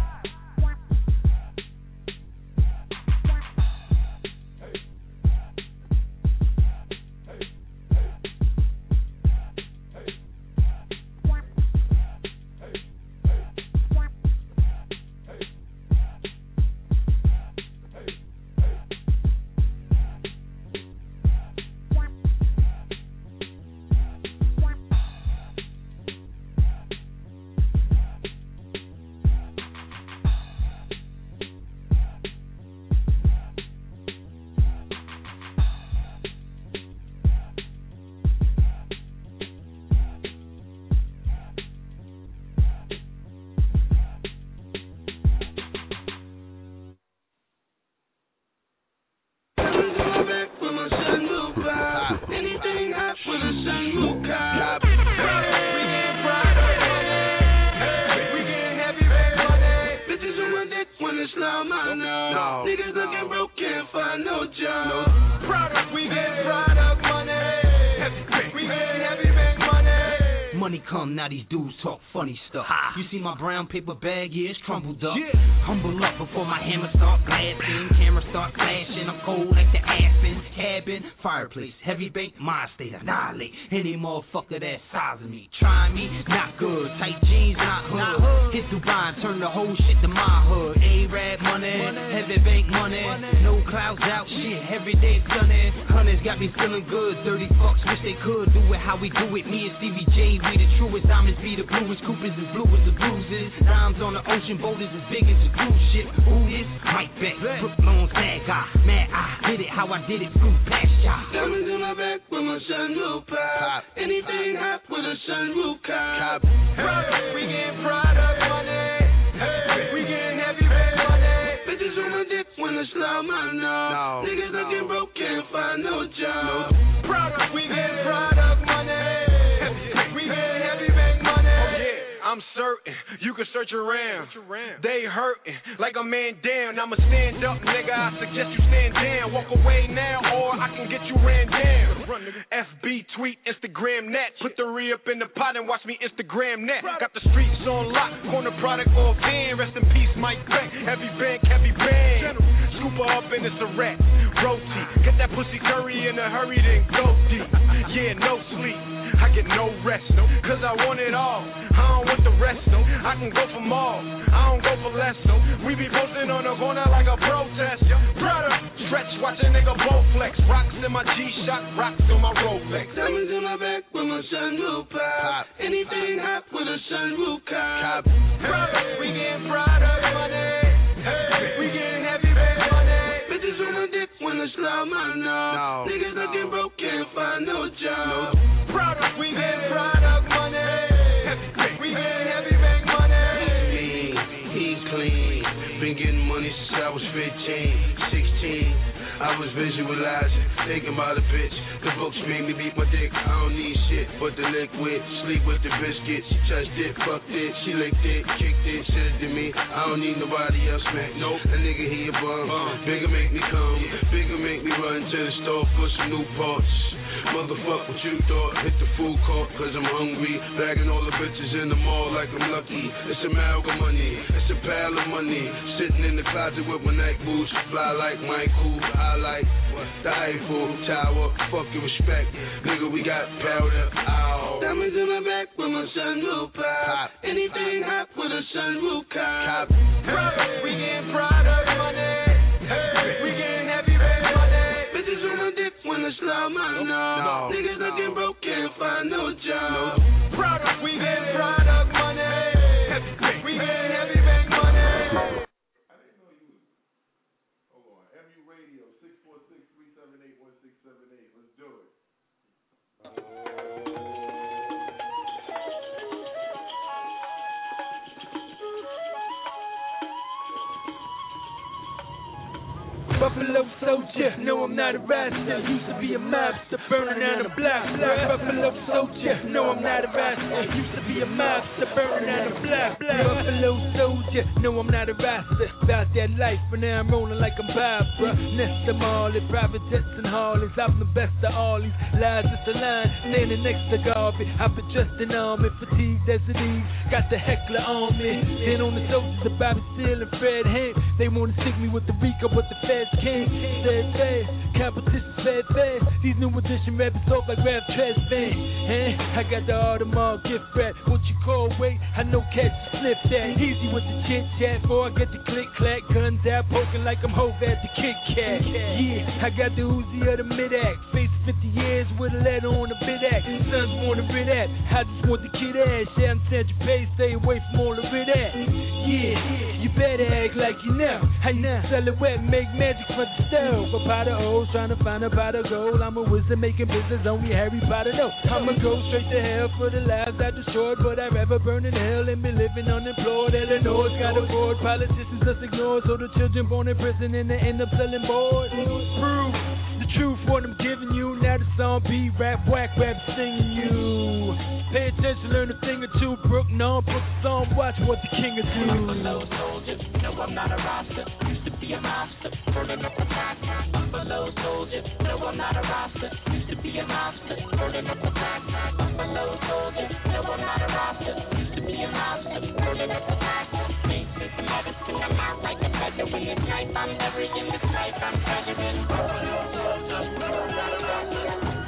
Now these dudes talk funny stuff. You see my brown paper bag, yeah, it's crumbled up. Humble up before my hammer start blasting. Camera start flashing, I'm cold like the Aspen. Cabin, fireplace, heavy bake, mind state, annihilate any motherfucker that size of me. Try me, not good. Tight jeans, not hood. Hit Dubai and turn the whole shit to my hood. A-Rap money, heavy bank money. No clouds out, shit, everyday sunny. Hunters got me feeling good. Dirty fucks wish they could do it how we do it. Me and Stevie J, we the truest. Diamonds be the bluest, Coopers as blue as the bruises. Dimes on the ocean, boulders as big as the cruise ship. Who is Mike Beck? Brook Loans, bad guy. Mad I did it how I did it through pasture. Diamonds in my back with my sunroof pop. Anything hot with a sunroof cop. We getting product money. We getting heavy red money. Bitches on my dick when I slow my nose. Niggas looking broke, can't find no job. We getting product money. I'm certain you can search around. They hurting like a man down. I'ma stand up, nigga. I suggest you stand down. Walk away now, or I can get you ran down. FB, tweet, Instagram, net. Put the re-up in the pot and watch me Instagram net. Got the streets on lock, corner product off hand. Rest in peace, Mike Beck. Heavy bank, heavy band. Scoop her up and it's a rat. Roti, Get that pussy curry in a hurry, then go deep. Yeah, no sleep. I get no rest, cause I want it all. I don't want the rest, I can go for more. I don't go for less, we be posting on the corner like a protest. Brother, stretch, watch a nigga Bowflex. Rocks in my G-Shock, rocks on my Rolex. Diamonds in my back with my sunroof pop. Anything hot with a sunroof cop. Brother, we getting product money. Hey, we getting heavy bag money. Bitches on my dick when I slow my nose. Niggas looking broke, can't find no job. Product, we getting product money. We getting heavy bag money. He's clean. Been getting money since I was 15, 16. I was visualizing, thinking about a bitch. The books made me beat my dick. I don't need shit but the liquid. Sleep with the biscuits. She touched it, fucked it. She licked it, kicked it, said it to me. I don't need nobody else, man. Nope, a nigga he a bum. Bigger make me come. Bigger make me run to the store for some new parts. Motherfuck what you thought. Hit the food court cause I'm hungry. Bagging all the bitches in the mall like I'm lucky. It's amalgam money. It's a pile of money. Sitting in the closet with my night boots. Fly like Michael. I like the Eiffel Tower. Fuck your respect. Nigga, we got powder. Ow. Diamonds in my back with my sunroof pop. Anything hot with a sunroof cop. We getting product money. Hey, we getting heavy bag money. Bitches on my dick when I slow my nose. Niggas looking broke, can't find no job. Product, we getting product money. We getting heavy bag money. I didn't know you was. Hold on. MU Radio 646-378-1678. Let's do it. Buffalo soldier, no I'm not a rasta. Used to be a mobster, burning down the block. Buffalo soldier, no I'm not a rasta. Used to be a mobster, burning down the block. Buffalo soldier, no I'm not a rasta. About that life, but now I'm rolling like I'm Barbara. Nest of Marley, private jets and Harleys. I'm the best of all these lies. It's a line, standing next to Garvey. I've been just an army, fatigued as it is. Got the heckler on me. Then on the soldiers of Bobby Seale and Fred Hamm. They wanna stick me with the Rico, but the feds can't. Said fast, competition said fast. These new edition rappers talk like rap trash fans. I got the Audemars gift wrap. What you call weight? I know cats slip that. Easy with the chit chat. Before I get the click clack, guns out poking like I'm Hov at the Kit Kat. Yeah, I got the Uzi of the mid-act. Face 50 years with a letter on the bid-act. Sons wanna rid at. I just want the kid ass. Yeah, I'm Sandra Pay, stay away from all the rid at. Yeah, you better act like you know. I know. Silhouette make magic from the stove. A pot of O's trying to find a pot of gold. I'm a wizard making business only Harry Potter knows. I'ma go straight to hell for the lives I destroyed, but I'd rather burn in hell and be living unemployed. Illinois got a board, politicians just ignore, so the children born in prison and they end up selling boards. Proof the truth, what I'm giving you. Now the song be rap, whack rap singing you. Pay attention, learn a thing or two. Brook, no, put the song, watch what the king is do. Buffalo soldier, no I'm not a roster. Used to be a mobster, burning up the block. Buffalo soldier, no I'm not a roster. Used to be a mobster, burning up the block. Buffalo soldier, no I'm not a roster. Used to be a mobster, burning up the block. Make systematics to my mouth like a feather with a knife. I'm buried in the knife, I'm treasuring. Buffalo soldier, no I'm not a roster.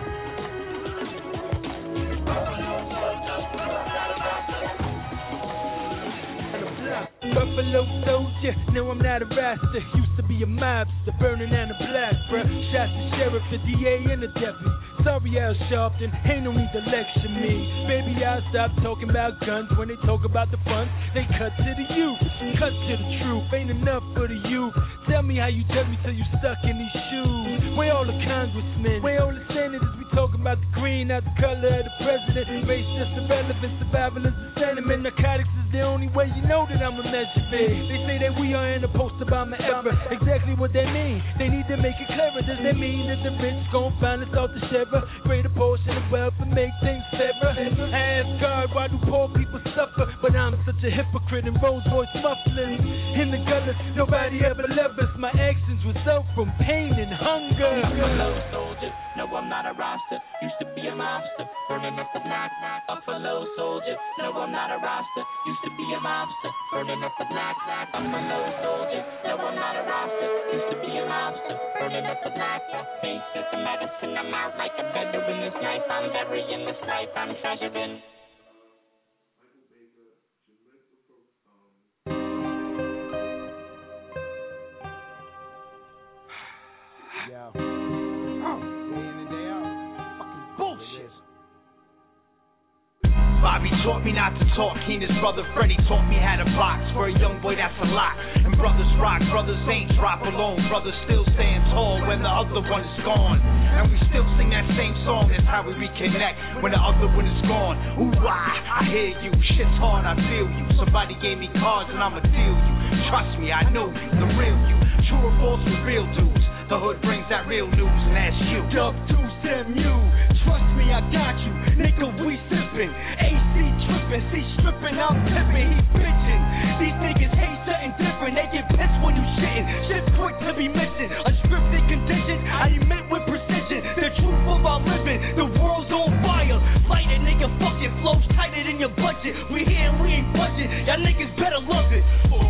Buffalo soldier, no I'm not a rasta. Used to be a mobster, burning down the block, bruh. Shots the sheriff, the DA, and the deputy. Sorry Al Sharpton, ain't no need to lecture me. Baby, I'll stop talking about guns when they talk about the funds. They cut to the youth, cut to the truth. Ain't enough for the youth. Tell me how you judge me till you stuck in these shoes. Where all the congressmen, where all the senators? We talking about the green, not the color of the president. Race just irrelevant, survival is the sentiment. Narcotics is the only way you know that I'm a measure big. They say that we are in a post-Obama era. Exactly what that mean? They need to make it clearer. Does that mean that the rich gon' finally start to share a greater portion of wealth and make things fairer? I ask God, why do poor people suffer? But I'm such a hypocrite in Rolls-Royce mufflers. In the gullers, nobody ever loved us. My actions result from pain and hunger. Buffalo soldier, no I'm not a roster. Used to be a mobster, burning up the block. Buffalo soldier, no I'm not a roster. Used to be a mobster, burning up the block. Buffalo soldier, no I'm not a roster. Used to be a mobster. rasta. Burning up the black. Faith is the medicine. I'm out like a Bedouin this life. I'm burying this life. I'm treasuring. Yo. Day in and day out. Fucking bullshit. Bobby taught me not to talk, Keenan's brother Freddie taught me how to box. For a young boy that's a lot. And brothers rock, brothers ain't drop alone. Brothers still stand tall when the other one is gone. And we still sing that same song, that's how we reconnect when the other one is gone. Ooh, I hear you, shit's hard, I feel you. Somebody gave me cards and I'ma deal you. Trust me, I know you, the real you. True or false with real dudes. The hood brings that real news and that's you. Dub Deuce MU, trust me, I got you. Nigga, we sippin'. AC trippin', C strippin', I'm pippin', he bitchin'. These niggas hate something different, they get pissed when you shittin'. Shit's quick to be missing, unscripted conditions, I emit with precision. The truth of our living, the world's on fire. Light a nigga, fucking flows tighter than your budget. We here and we ain't budget, y'all niggas better love it.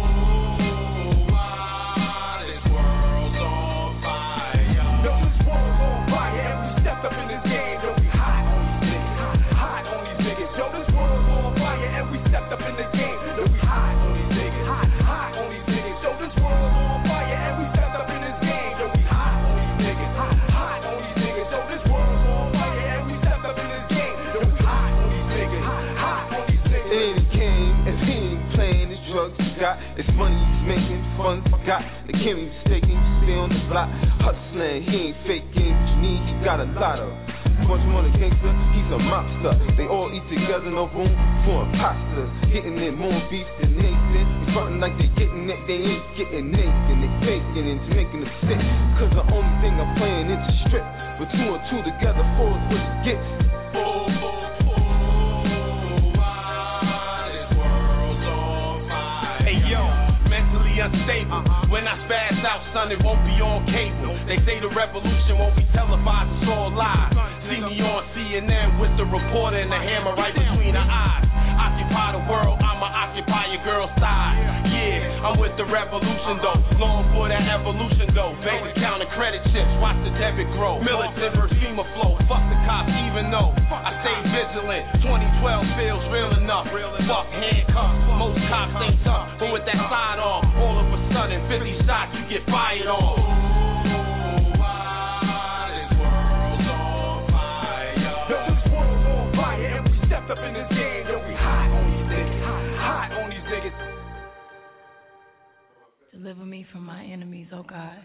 It's money he's making, fun forgot. They can't be mistaken, you stay on the block. Hustling, he ain't faking what you need, he got a lot of. Bunch more than gangster, he's a mobster. They all eat together, no room for imposters. Getting it more beef than Nathan. They frontin' like they getting it, they ain't getting Nathan. They faking and making them sick. Cause the only thing I'm playing is a strip. But 2 and 2 together, 4 is what it gets. Unstable. When I spaz out, son, it won't be on cable. They say the revolution won't be televised, it's all live. See me on CNN with the reporter and the hammer right between the eyes. Occupy the world, I'ma occupy your girl's side. Yeah, I'm with the revolution though. Long for that evolution though. Babies counting credit chips, watch the debit grow. Militant versus FEMA flow. Fuck the cops even though I stay vigilant. 2012 feels real enough. Fuck handcuffs, most cops ain't tough. But with that sidearm, all of a sudden 50 shots you get fired on. Up in this game, yo, we hot on these niggas, hot on these niggas. Deliver me from my enemies, oh God.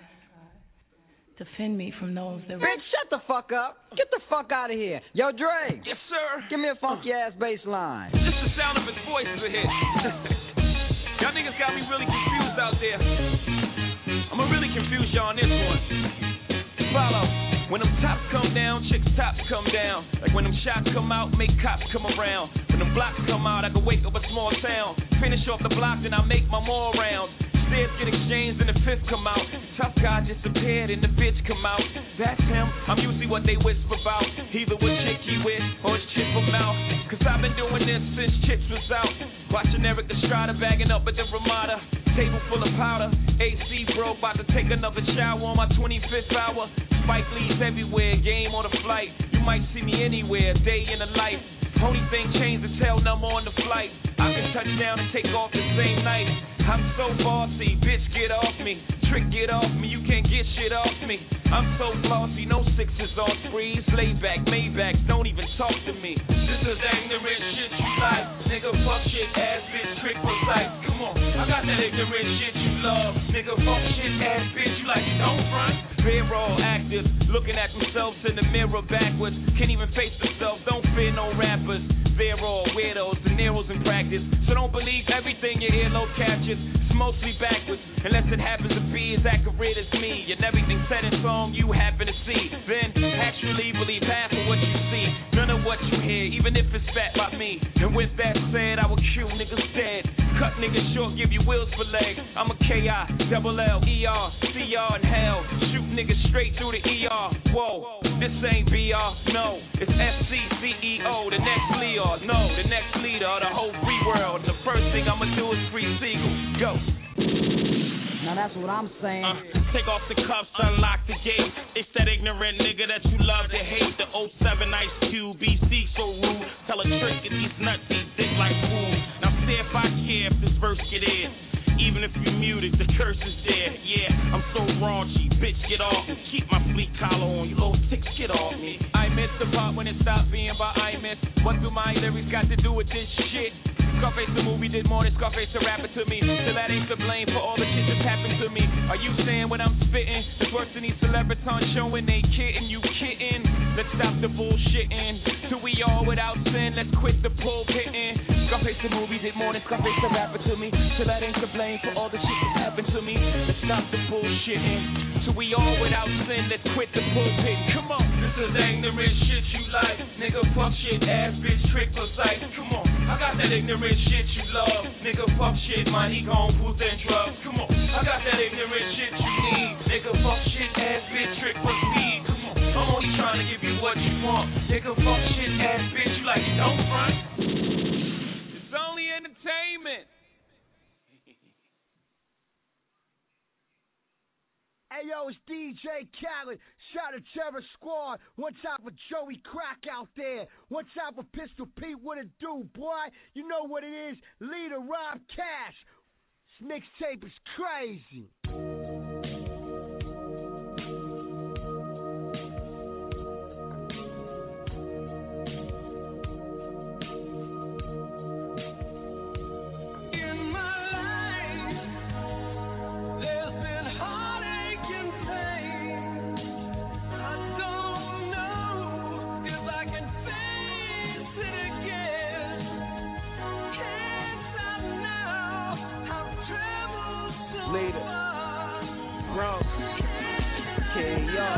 Defend me from those that... Bitch, shut the fuck up. Get the fuck out of here. Yo, Dre. Yes, sir. Give me a funky ass bass line. Just the sound of his voice is a hit. Y'all niggas got me really confused out there. I'ma really confuse y'all on this one. Follow. When them tops come down, chicks' tops come down. Like when them shots come out, make cops come around. When them blocks come out, I can wake up a small town. Finish off the block, then I make my more rounds. Stairs get exchanged and the fifth come out. Tough guy disappeared and the bitch come out. That's him, I'm usually what they whisper about. Either what chick he with or his chick from out. Cause I've been doing this since chicks was out. Watching Eric Estrada bagging up at the Ramada. Table full of powder, AC broke, about to take another shower on my 25th hour. Spike Lee's everywhere, game on the flight. You might see me anywhere, day in the life. Only thing changed the tail number on the flight. I can touch down and take off the same night. I'm so bossy, bitch get off me. Trick get off me, you can't get shit off me. I'm so flossy, no sixes on sprees. Layback, Maybachs, don't even talk to me. This is ignorant shit you like. Nigga fuck shit, ass bitch, trick precise. Come on, I got that ignorant shit you love. Nigga fuck shit, ass bitch, you like you don't front. They're all actors, looking at themselves in the mirror backwards. Can't even face themselves, don't fear no rappers. They're all weirdos, De Niro's in practice. So don't believe everything your earlobe captures. It's mostly backwards, unless it happens to be as accurate as me. And everything said in song you happen to see. Then actually believe half of what you see. None of what you hear, even if it's fat by me. And with that said, I will kill niggas dead. Cut niggas short, give you wheels for legs. I'm a K-I-double-L-E-R, C-R in hell. Shoot niggas straight through the ER. Whoa, this ain't BR, no. It's F-C-C-E-O, the next Leo. No, the next leader of the whole free world. The first thing I'ma do is free Seagull. Go. Nah, Now that's what I'm saying. Take off the cuffs, unlock the gate. It's that ignorant nigga that you love to hate. The 07 Ice Cube, BC so rude. Tell a trick and these nuts eat dick like food. Now see if I care if this verse get in. Even if you muted, the curse is there. Yeah, I'm so raunchy, bitch, get off me. Keep my fleet collar on, you little sick shit off me. I miss the part when it stopped being by I miss. What do my lyrics got to do with this shit? Scarface the movie did more than Scarface the rapper to me. So that ain't to blame for all the shit that's happened to me. Are you saying what I'm spitting? It's worse than these celebrities showing they kidding, you kidding? Let's stop the bullshitting. Till we all without sin, let's quit the pulpitting. Scarface the movie did more than Scarface the rapper to me. So that ain't to blame for all the shit that's happened to me. Let's stop the bullshitting. Till we all without sin, let's quit the pulpitting. Come on. This is ignorant shit you like. Nigga, fuck shit, ass bitch, trick for sight. Come on. I got that ignorant shit you love. Nigga, fuck shit, money gon' booze and drugs. Come on. I got that ignorant shit you need. Nigga, fuck shit, ass bitch, trick for speed. Come on. I'm only trying to give you what you want. Nigga, fuck shit, ass bitch, you like it, don't front. It's only entertainment. Hey yo, it's DJ Khaled. Shout out to Terror Squad. One time for Joey Crack out there. One time for Pistol Pete. What it do, boy? You know what it is. Leader Rob Cash. This mixtape is crazy. Later, bro, K.R.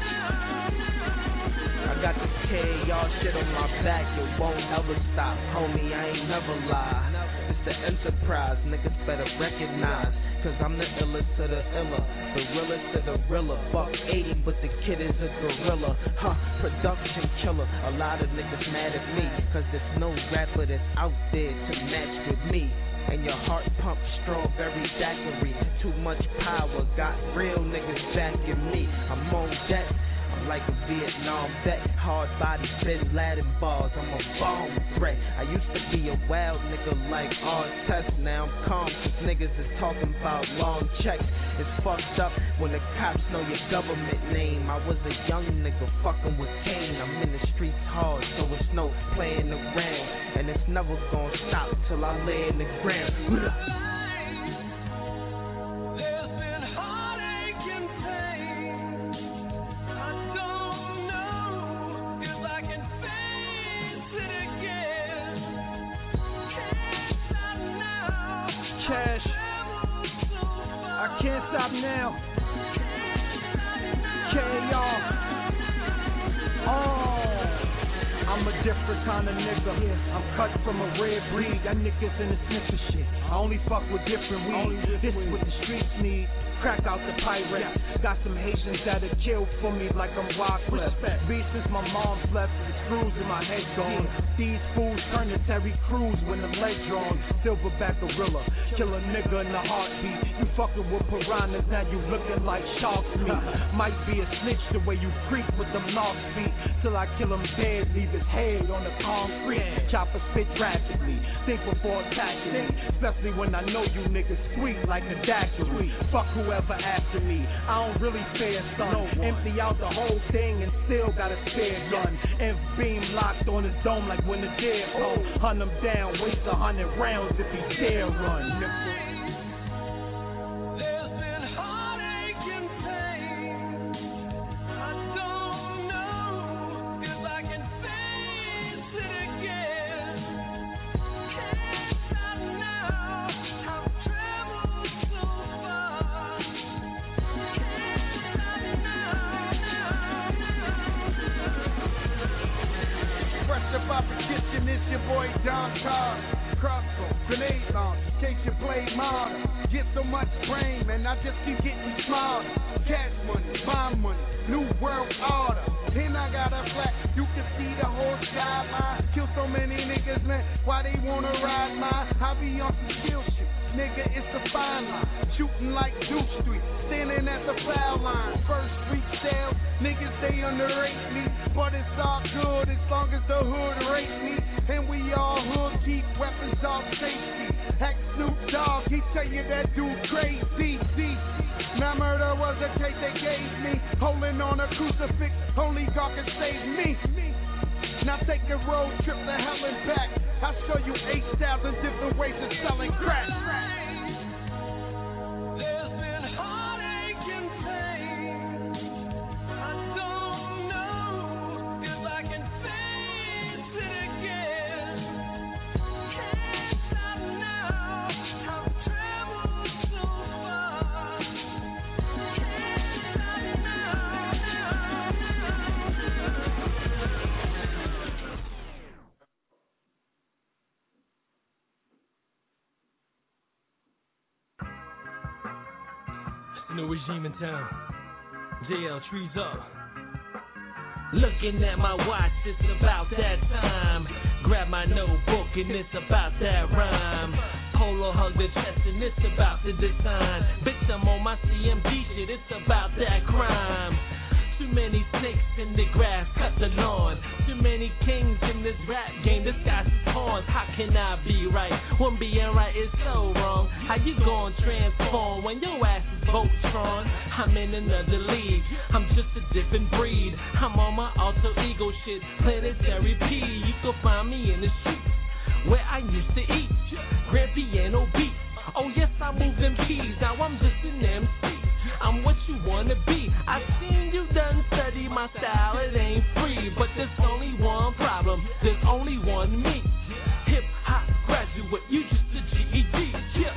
I got the K.R. shit on my back, it won't ever stop. Homie, I ain't never lie. It's the enterprise, niggas better recognize. Cause I'm the illest to the iller, the realest to the realer. Buck 80, but the kid is a gorilla. Production killer. A lot of niggas mad at me, cause there's no rapper that's out there to match with me. And your heart pumps strawberry daiquiri. Too much power, got real niggas backing me. I'm on deck, I'm like a Vietnam vet. Hard body, Bin Laden bars, I'm a bomb threat. I used to be a wild nigga like on test. Now I'm calm, cause niggas is talking about long checks. It's fucked up when the cops know your government name. I was a young nigga fucking with Kane. I'm in the streets hard, so it's no playing around. And it's never gonna stop till I lay in the ground. Cash, I can't stop now. K.R. I'm a different kind of nigga. I'm cut from a rare breed. That niggas in the sniffer shit. I only fuck with different weed. This is what the streets need. Crack out the pirate. Got some Haitians that'll kill for me like I'm Wyclef. Beat since my mom's left, the screws in my head gone. These fools turn to Terry Crews when the leg drawn. Silverback gorilla, kill a nigga in the heartbeat. You fucking with piranhas, now you looking like shark meat. Might be a snitch the way you creep with them lost feet. Till I kill him dead, leave his head on the concrete. Chopper spit rapidly, think before attacking me. Especially when I know you niggas squeak like a daiquiri. Fuck whoever after me, I don't really fear son. Empty out the whole thing and still got a spare gun. And beam locked on his dome like when the dead come. Hunt him down, waste 100 rounds if he dare run. It's your boy Don Todd. Crossbow, grenade launch, in case you play mom. Get so much brain, man, I just keep getting smarter. Cash money, bomb money, new world order. Then I got a flat, you can see the whole skyline. Kill so many niggas, man, why they wanna ride mine? I be on some kill shit. nigga, it's a fine line. Shooting like Duke Street, standing at the foul line. First week sales, niggas they underrate me, but it's all good as long as the hood rate me. And we all hood, keep weapons off safety. Heck, Snoop Dogg, he tell you that dude crazy. Now murder was a case they gave me, holding on a crucifix, only God can save me. Now take a road trip to hell and back. I'll show you 8,000 different ways of selling crack. There's been heartache and pain. I don't know if I can face it again. Can't stop now. I've traveled so far. Can't stop now. New regime in town. JL, trees up. Looking at my watch, it's about that time. Grab my notebook and it's about that rhyme. Polo hug the chest and it's about the design. Bitch, I'm on my CMG shit, it's about that crime. Too many snakes in the grass, cut the lawn. Too many kings in this rap game, this guy's pawns. How can I be right when being right is so wrong? How you gon' transform when your ass is Voltron? I'm in another league, I'm just a different breed. I'm on my alter ego shit, planetary P. You can find me in the streets where I used to eat grand piano beats. Oh yes, I move them keys, now I'm just an MC. I'm what you wanna be. I seen you done study my style, it ain't free. But there's only one problem, there's only one me. Hip hop graduate, you just a GED, yeah.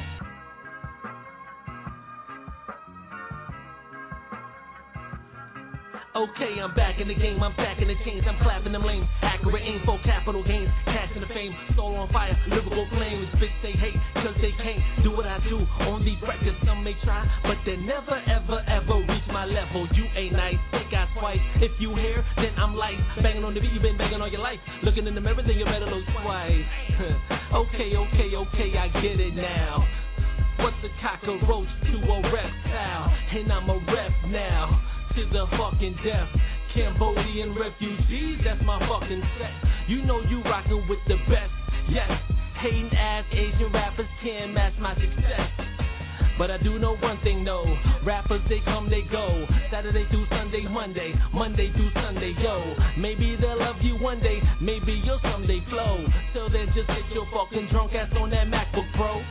Okay, I'm back in the game, I'm back in the chains, I'm clapping them lanes. Accurate aim for capital gains, cash in the fame, soul on fire, lyrical flames. Bitch, they hate, cause they can't do what I do on these records. Some may try, but they never, ever, ever reach my level. You ain't nice, take out twice. If you here, then I'm light. Banging on the beat, you been banging all your life. Looking in the mirror, then you better look twice. Okay, I get it now. What's a cockroach to a reptile? And I'm a rep now. To the fucking death, Cambodian refugees, that's my fucking set. You know you rockin' with the best, yes. Hating ass Asian rappers can't match my success. But I do know one thing, no. Rappers, they come, they go. Saturday through Sunday, Monday through Sunday, yo. Maybe they'll love you one day, maybe you'll someday flow. Till then, just get your fucking drunk ass on that MacBook Pro.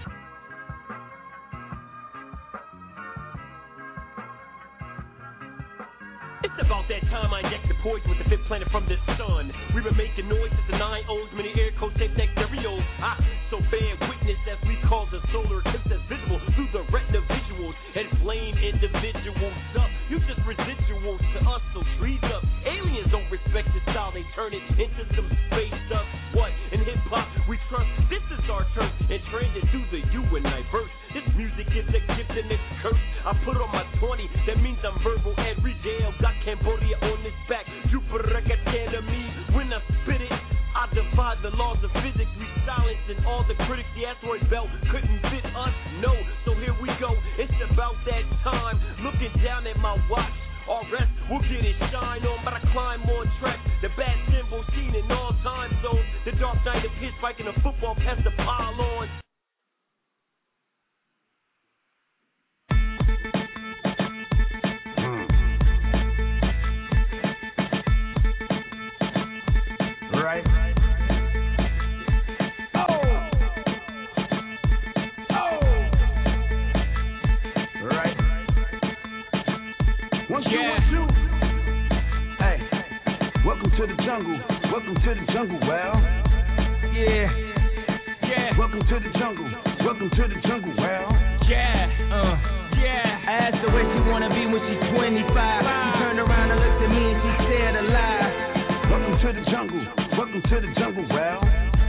It's about that time I inject the poison with the fifth planet from the sun. We've been making noise since the 9-0s, many air codes, tape deck stereos. So bear witness as we cause a solar eclipse that's visible through the retina visuals and flame individuals up. You just residuals to us, so trees up. Aliens don't respect the style, they turn it into some space stuff. What? In hip hop we trust. This is our turn and transit through the U and I verse. This music is a gift and it's cursed. I put on my 20, that means I'm verbal every day. I've got Cambodia on this back. Jupiter Academy. When I spit it, I defy the laws of physics. We silencing all the critics. The asteroid belt couldn't fit us. No, so here we go. It's about that time. Looking down at my watch. All rest will get it shine on, but I climb on track. The bad symbol seen in all time zones. The dark night of pitch bike and a football past the pylon. Right. Right. 1, 2, 1, 2. Hey, welcome to the jungle. Welcome to the jungle. Well, yeah. Welcome to the jungle. Welcome to the jungle. Well, yeah. I asked her where she wanna be when she's 25. She turned around and looked at me and she said alive. Welcome to the jungle. Welcome to the jungle. Well,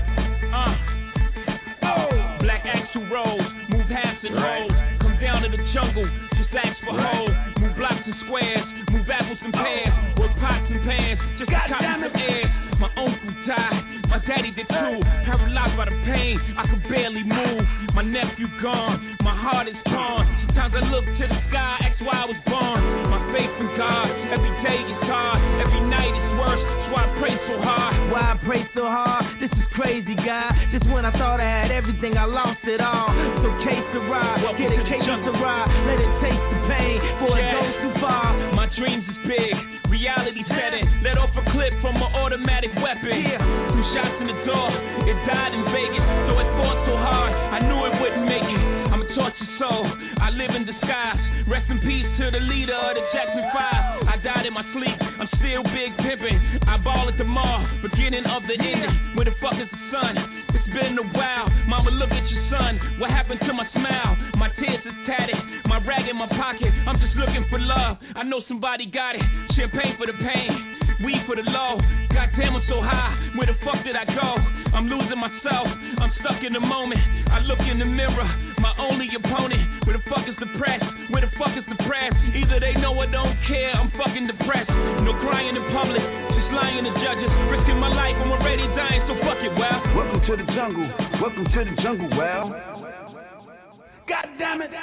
Black actual rolls, move halves and hoes. Come down to the jungle, just ask for hoes. Move blocks and squares, move apples and pears. Work pots and pans, just to copy some air. My uncle died, my daddy did too. Paralyzed by the pain, I could barely move. My nephew gone, my heart is torn. Sometimes I look to the sky, ask why I was born. My faith in God, every day is hard, every night is worse. That's why I pray so hard. Why I pray so hard? This is crazy, God. This when I thought I had everything, I lost it all. So case the ride, get a case to ride. Let it taste the pain, before it goes too far. My dreams is big, reality setting. Let off a clip from an automatic weapon. Two shots in the door, it died in Vegas. So it fought so hard, I knew it wouldn't make it. I'm a tortured soul, I live in disguise. Rest in peace to the leader of the Jackson 5. I died in my sleep, I'm still big pimping. I ball at the mall, beginning of the ending. Where the fuck is the sun? It's been a while. Mama, look at your son. What happened to my smile? My tears is tatted, my rag in my pocket. I'm just looking for love. I know somebody got it. Champagne for the pain, weed for the low. Goddamn, I'm so high. Where the fuck did I go? I'm losing myself. I'm stuck in the moment. I look in the mirror, my only opponent. Where the fuck is the press? Where the fuck is the press? Either they know or don't care. I'm fucking depressed. No crying in public, just lying to judges. Risking my life, I'm already dying, so fuck it, well. Welcome to the jungle. Welcome to the jungle, well. God damn it.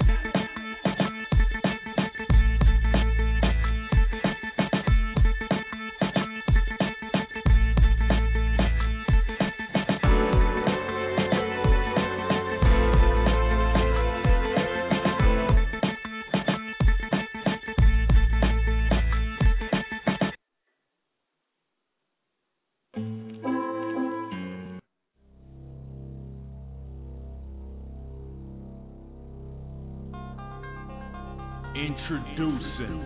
Introducing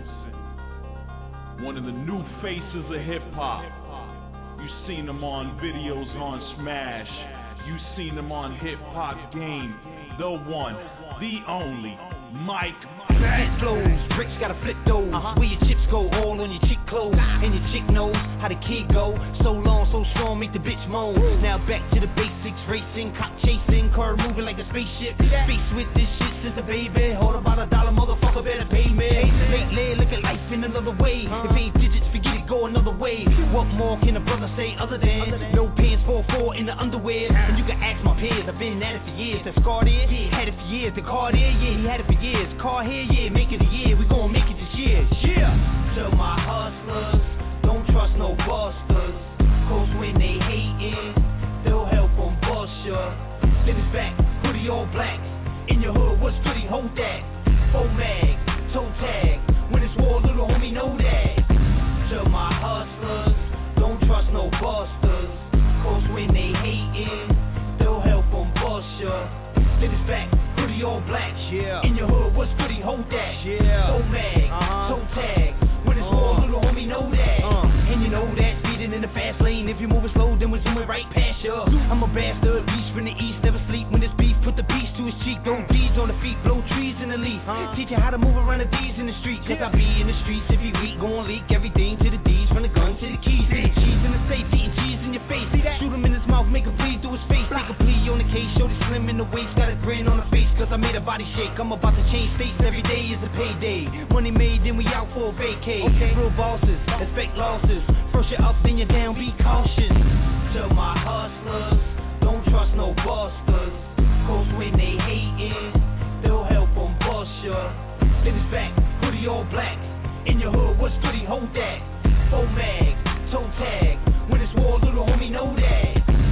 one of the new faces of hip-hop. You've seen him on videos on Smash. You've seen him on Hip Hop Game. The one, the only, Mike Bad flows, bricks gotta flip those. Where your chips go, all on your chick clothes. And your chick knows how the kid go. So long, so strong, make the bitch moan. Now back to the basics, racing, cop chasing, car moving like a spaceship. Space with this shit since a baby. Hold about $1, motherfucker, better pay me. Lately, look at life in another way. If ain't digits, forget it, go another way. What more can a brother say other than no pants, 4-4 in the underwear? And you can ask my peers, I've been at it for years. That scar there, had it for years. The car there, yeah, he had it for years. Car here, yeah, make it a year. We gon' make it this year, yeah. To my hustlers, don't trust no busters. Cause when they hatin', they'll help them bust ya. Then it's back, hoodie all black. In your hood, what's pretty? Hold that. Full mag, toe tag. When it's war, little homie, know that. To my hustlers, don't trust no busters. Cause when they hatin', they'll help them bust ya. Then it's back, hoodie all black. Yeah. In your hood, what's pretty? Hold that. Yeah. Full mag, toe tag. When it's war, little homie, know that. And you know that, speeding in the fast lane. If you're moving slow, then we're zooming right past ya. I'm a bastard, beast from the east, never sleep when it's beef. Put the beast to his cheek, throw beads on the feet, blow trees in the leaf. Teach you how to move around the D's in the street. Cause I be in the streets every week, gon' leak everything to the D's, from the gun to the keys. To the cheese in the safe, eating cheese in your face. Shoot him in his mouth, make him bleed through his face. Take a plea on the case, show the slim in the waist, got a grin on the face. Cause I made a body shake, I'm about to change states, every day is a payday. Money made, then we out for a vacay. Real bosses, expect losses. First you're up, then you're down, be cautious. To my hustlers, don't trust no busters. Cause when they hatin', they'll help them bust ya. Then it's back, hoodie all black. In your hood, what's pretty? Hold that. Full mag, toe tag. When it's war, little homie, know that.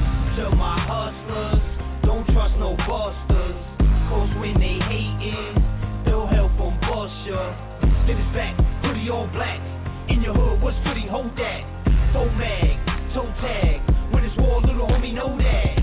To my hustlers, don't trust no busters. Cause when they hatin', they'll help them bust ya. Then it's back, hoodie all black. In your hood, what's pretty? Hold that. Full mag, toe tag. When it's war, little homie, know that.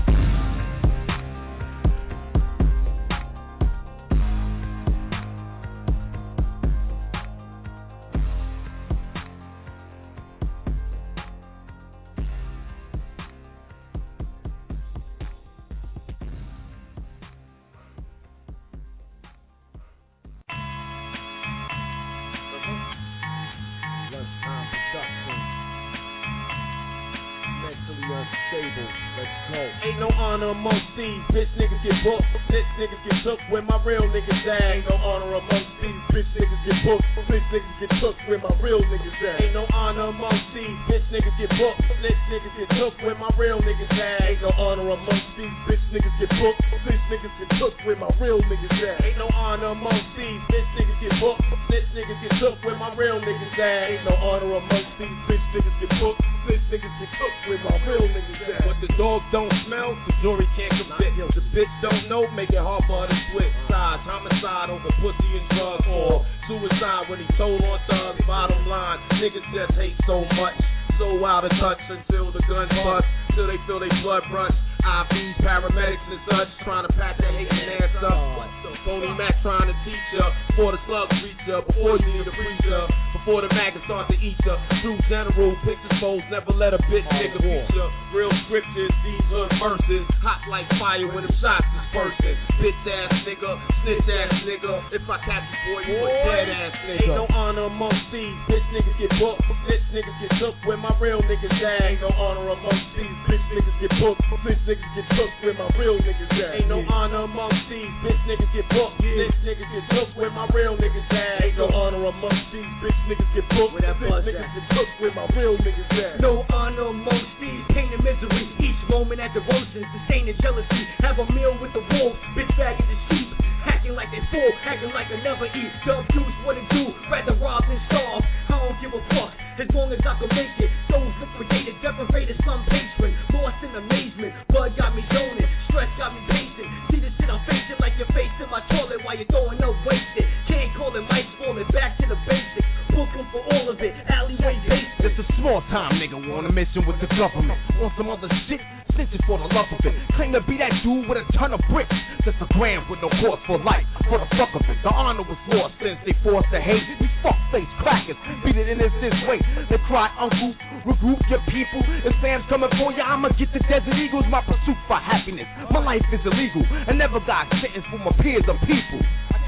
Ain't no honor amongst these bitch niggas get booked. Bitch niggas get took where my real niggas at. Ain't no honor amongst these bitch niggas get booked. Bitch niggas get took where my real niggas at. Ain't no honor amongst these bitch niggas get booked. Bitch niggas get took where my real niggas at. Ain't no honor amongst these bitch niggas get booked. Bitch niggas get took where my real niggas at. Ain't no honor amongst these bitch niggas get booked. Bitch niggas get took where my real niggas at. Ain't no honor amongst these bitch niggas get booked. Bitch niggas get took where my real niggas at. But the dog don't smell, the jury can't convict. The bitch don't know, make it hard for her to switch sides. Homicide over pussy and drugs, or suicide when he told on thugs. Bottom line, niggas just hate so much, so out of touch until the guns bust, till they feel they blood rush. IVs, paramedics and such, trying to pat that hating ass up. Phony Mac trying to teach ya, before the slugs reach ya, before you need a preacher, before the maggots start to eat ya. True general, pictures foes, never let a bitch nigga beat ya. Real scriptures, these hood verses, hot like fire when them shots is bursting. Bitch ass nigga, snitch ass nigga, if I catch you boy, you a dead ass nigga. Ain't no honor amongst these, bitch niggas get booked, bitch niggas get took where my real niggas at. Ain't no honor amongst these, bitch niggas get booked, bitch niggas get took where my real niggas at. Ain't no honor amongst these, bitch niggas get booked, bitch niggas get took where my real niggas at. Ain't no honor amongst these, bitch niggas get booked, bitch niggas get took where my real niggas at. No honor amongst these, pain and misery, each moment at the roasting, sustained jealousy, have a meal with the wolves, bitch bagging the sheep, hacking like they full, acting like I never eat, dub juice, what it do, rather rob than starve, I don't give a fuck, as long as I can make it, souls liquidated, deprivated, some patron, lost in amazement, blood got me zoning, stress got me pacing, see the shit I'm facing like you're facing my toilet while you're throwing up wasted, can't call it mice falling, back to the basics, book them for all of it, alleyway basics. Just a small time nigga on a mission with the government, on some other shit, snitching for the love of it, claim to be that dude with a ton of bricks, just a gram with no cause for life, for the fuck of it, the honor was lost since they forced to hate, these fuck-faced crackers, beat it in this way, they cry uncle, regroup your people, if Sam's coming for ya, I'ma get the Desert Eagles, my pursuit for happiness, my life is illegal, I never got sentenced for my peers and people.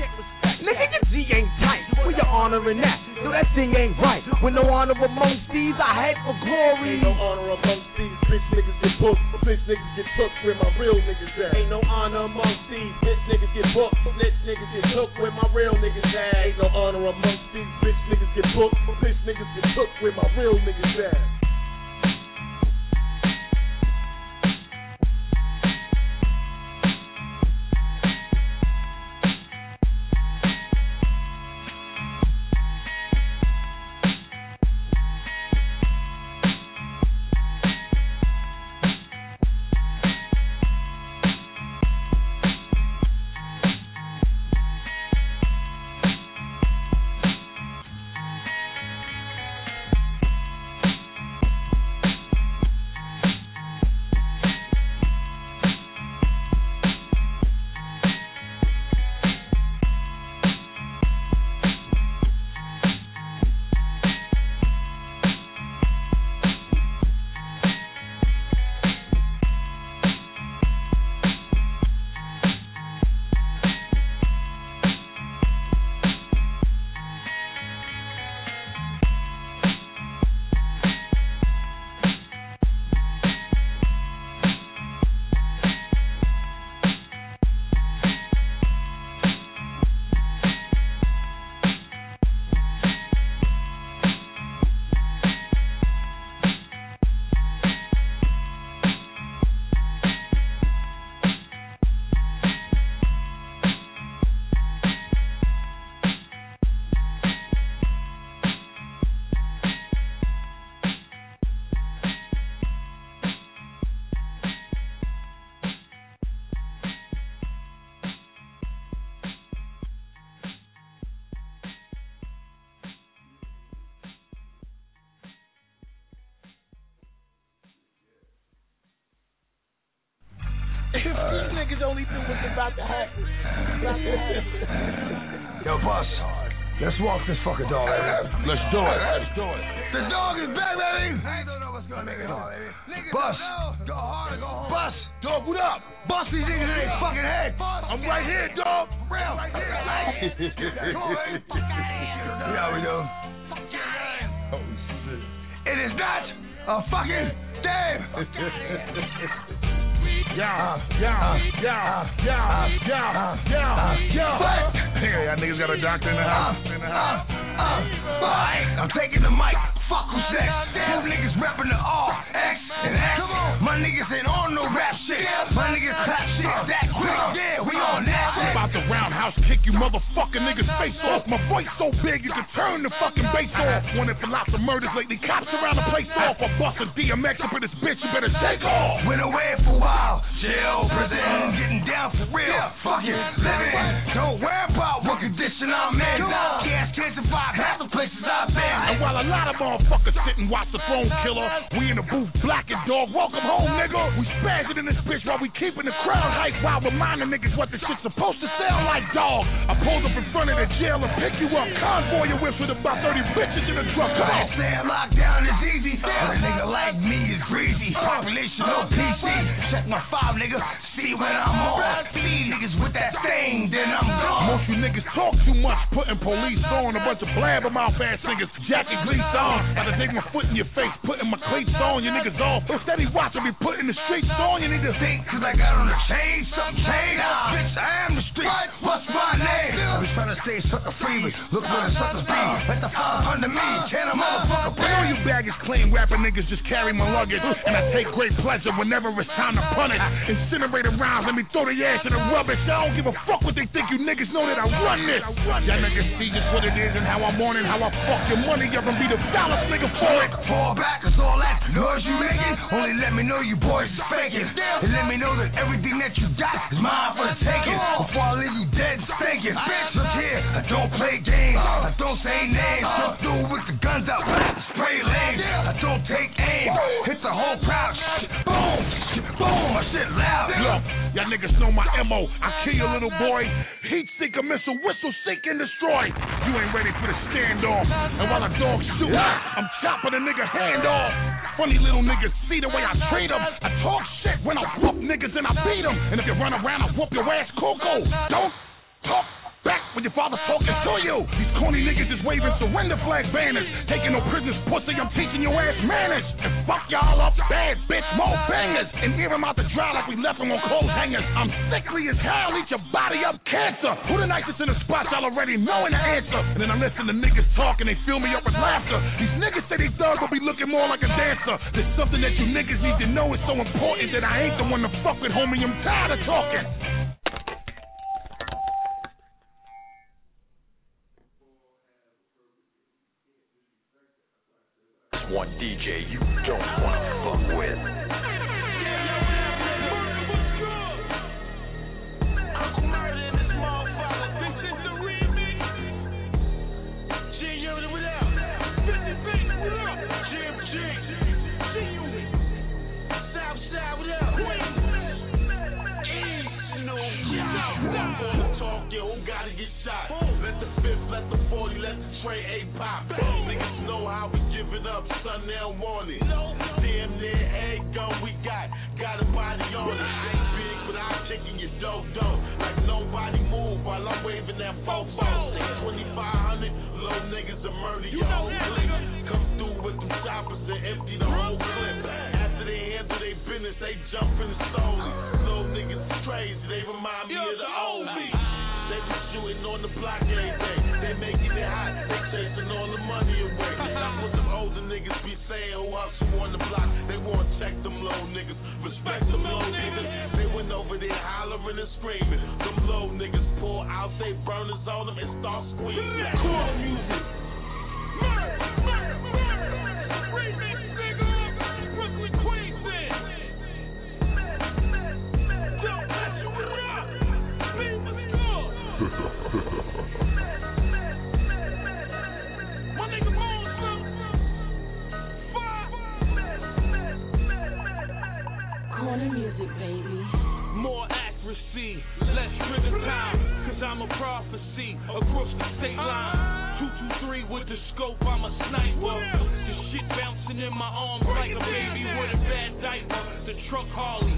Nigga, your G ain't tight, where you honoring that? No, that thing ain't right. With no honor amongst these, I head for glory. Ain't no honor amongst these, bitch niggas get booked, bitch niggas get took where my real niggas at. Ain't no honor amongst these, bitch niggas get booked, bitch niggas get took where my real niggas at. Ain't no honor amongst these, bitch niggas get booked, bitch niggas get took where my real niggas at. These niggas only knew what's about to happen. Yo, boss, let's walk this fucking dog. Let's do it. Let's do it. The dog is back, baby. I don't know what's gonna make it hard, baby. Boss, go hard or go home. Boss, dog, what up? Boss these niggas in their fucking head. I'm right here, dog. For real. Right here. You know how we do. Oh, shit. It is not a fucking game. Hey, y'all niggas got a doctor in the house. I'm taking the mic. Fuck who's next? Two niggas rapping the R, X, and X. My niggas ain't on no rap shit. My niggas clap shit that quick. Yeah, we on that shit. I'm about to roundhouse kick you motherfucking niggas face off. My voice so big you can turn the fucking bass off. Wanted for lots of murders lately. Cops around the place off. I bust a DMX up in this bitch. You better take off. Went away for a while. Jail, prison, getting down for real. Fuck it, living. Don't worry about what condition I'm in. Gas, cancer, five, half the places I've been. And while a lot of motherfuckers sit and watch the throne killer, we in the booth blacking dog. Welcome home, nigga. We spazzing in this bitch while we keeping the crowd hype while reminding niggas what this shit's supposed to sound like, dog. I pulled up in front of the jail and pick you up. Convoy your whips with about 30 bitches in the truck. Come on. Saying lockdown is easy. But a nigga like me is greasy. Population no PC. Check my 5, nigga. See when I'm on. See niggas with that thing, then I'm gone. Most you niggas talk too much, putting police on. A bunch of blabbermouth ass niggas jacking cleats on. Gotta dig my foot in your face, putting my cleats on. You niggas off. Steady watching me putting the streets on. You need to think, cause I got on the chain, something changed. Bitch, I am the street. What's my name? I was trying to say sucker free, but look where the suckers be. Let the fuck under me. Can a motherfucker breathe? All you baggage claim rapping niggas just carry my luggage. And I take great pleasure whenever it's time to punish. Incinerator rounds, let me throw the ass in the rubbish. I don't give a fuck what they think. You niggas know that I run this. Y'all niggas see just what it is and how I'm on it, how I fuck your money up and be the dollars nigga for it. Fall back, cause all that noise you making only let me know you boys is faking. And let me know that everything that you got is mine for the taking. Before I leave you dead stinking. Look here, I don't play games. I don't say names. Come through with the guns out, spray lanes. I don't take aim. Hit the whole crowd. Boom, boom, my shit loud. Look, y'all niggas know my MO. I kill your little boy. Heat seeker missile, whistle, seek and destroy. You ain't ready for the standoff. And while a dog shoot, I'm chopping a nigga hand off. Funny little niggas see the way I treat them. I talk shit when I whoop niggas and I beat them. And if you run around, I whoop your ass cuckoo. Don't talk back when your father's talking to you. These corny niggas is waving surrender flag banners. Taking no prisoners, pussy, I'm teaching your ass manners. And fuck y'all up, bad bitch, more bangers. And hear them out the dry like we left them on clothes hangers. I'm sickly as hell, eat your body up cancer. Who the nicest in the spot, y'all already knowing the answer. And then I listen to niggas talk and they fill me up with laughter. These niggas say they thug but be looking more like a dancer. There's something that you niggas need to know is so important that I ain't the one to fuck with, homie, I'm tired of talking. One DJ you don't wanna fuck with. Uncle Murder in this motherfucker. This is the remix. G, you what up? 50 feet, what up? Jim G. See you. Southside, what up? East, you know. Southside. Talk, yo, who gotta get shot? Let the 5th, let the 40, let the tray A-pop. Niggas know how we give it up, son, they don't want it. Damn near every gun we got a body on it. I ain't big, but I'm taking your dough. Like nobody move while I'm waving that fofo. 2500, low niggas will murder your whole clique. Come through with them choppers and empty the whole clip. After they handle their business, they jump in the stove. Little niggas is crazy, they remind me of the old me. They be shooting on the block every day. They making it hot, they chasing all the money away. That's what them older niggas be saying who hustle on the block. They won't check them low niggas, respect them low niggas. They went over there hollering and screaming. Them low niggas pull out they burners on them and start screaming. Cool music. Remix, nigga. Brooklyn, Queens, don't touch you with rock. My nigga Moon, Corner music, baby. more accuracy, less trigger time, cause I'm a prophecy across the state line. 223 with the scope, I'm a sniper. The shit bouncing in my arms like a baby with a bad diaper. The truck Harley,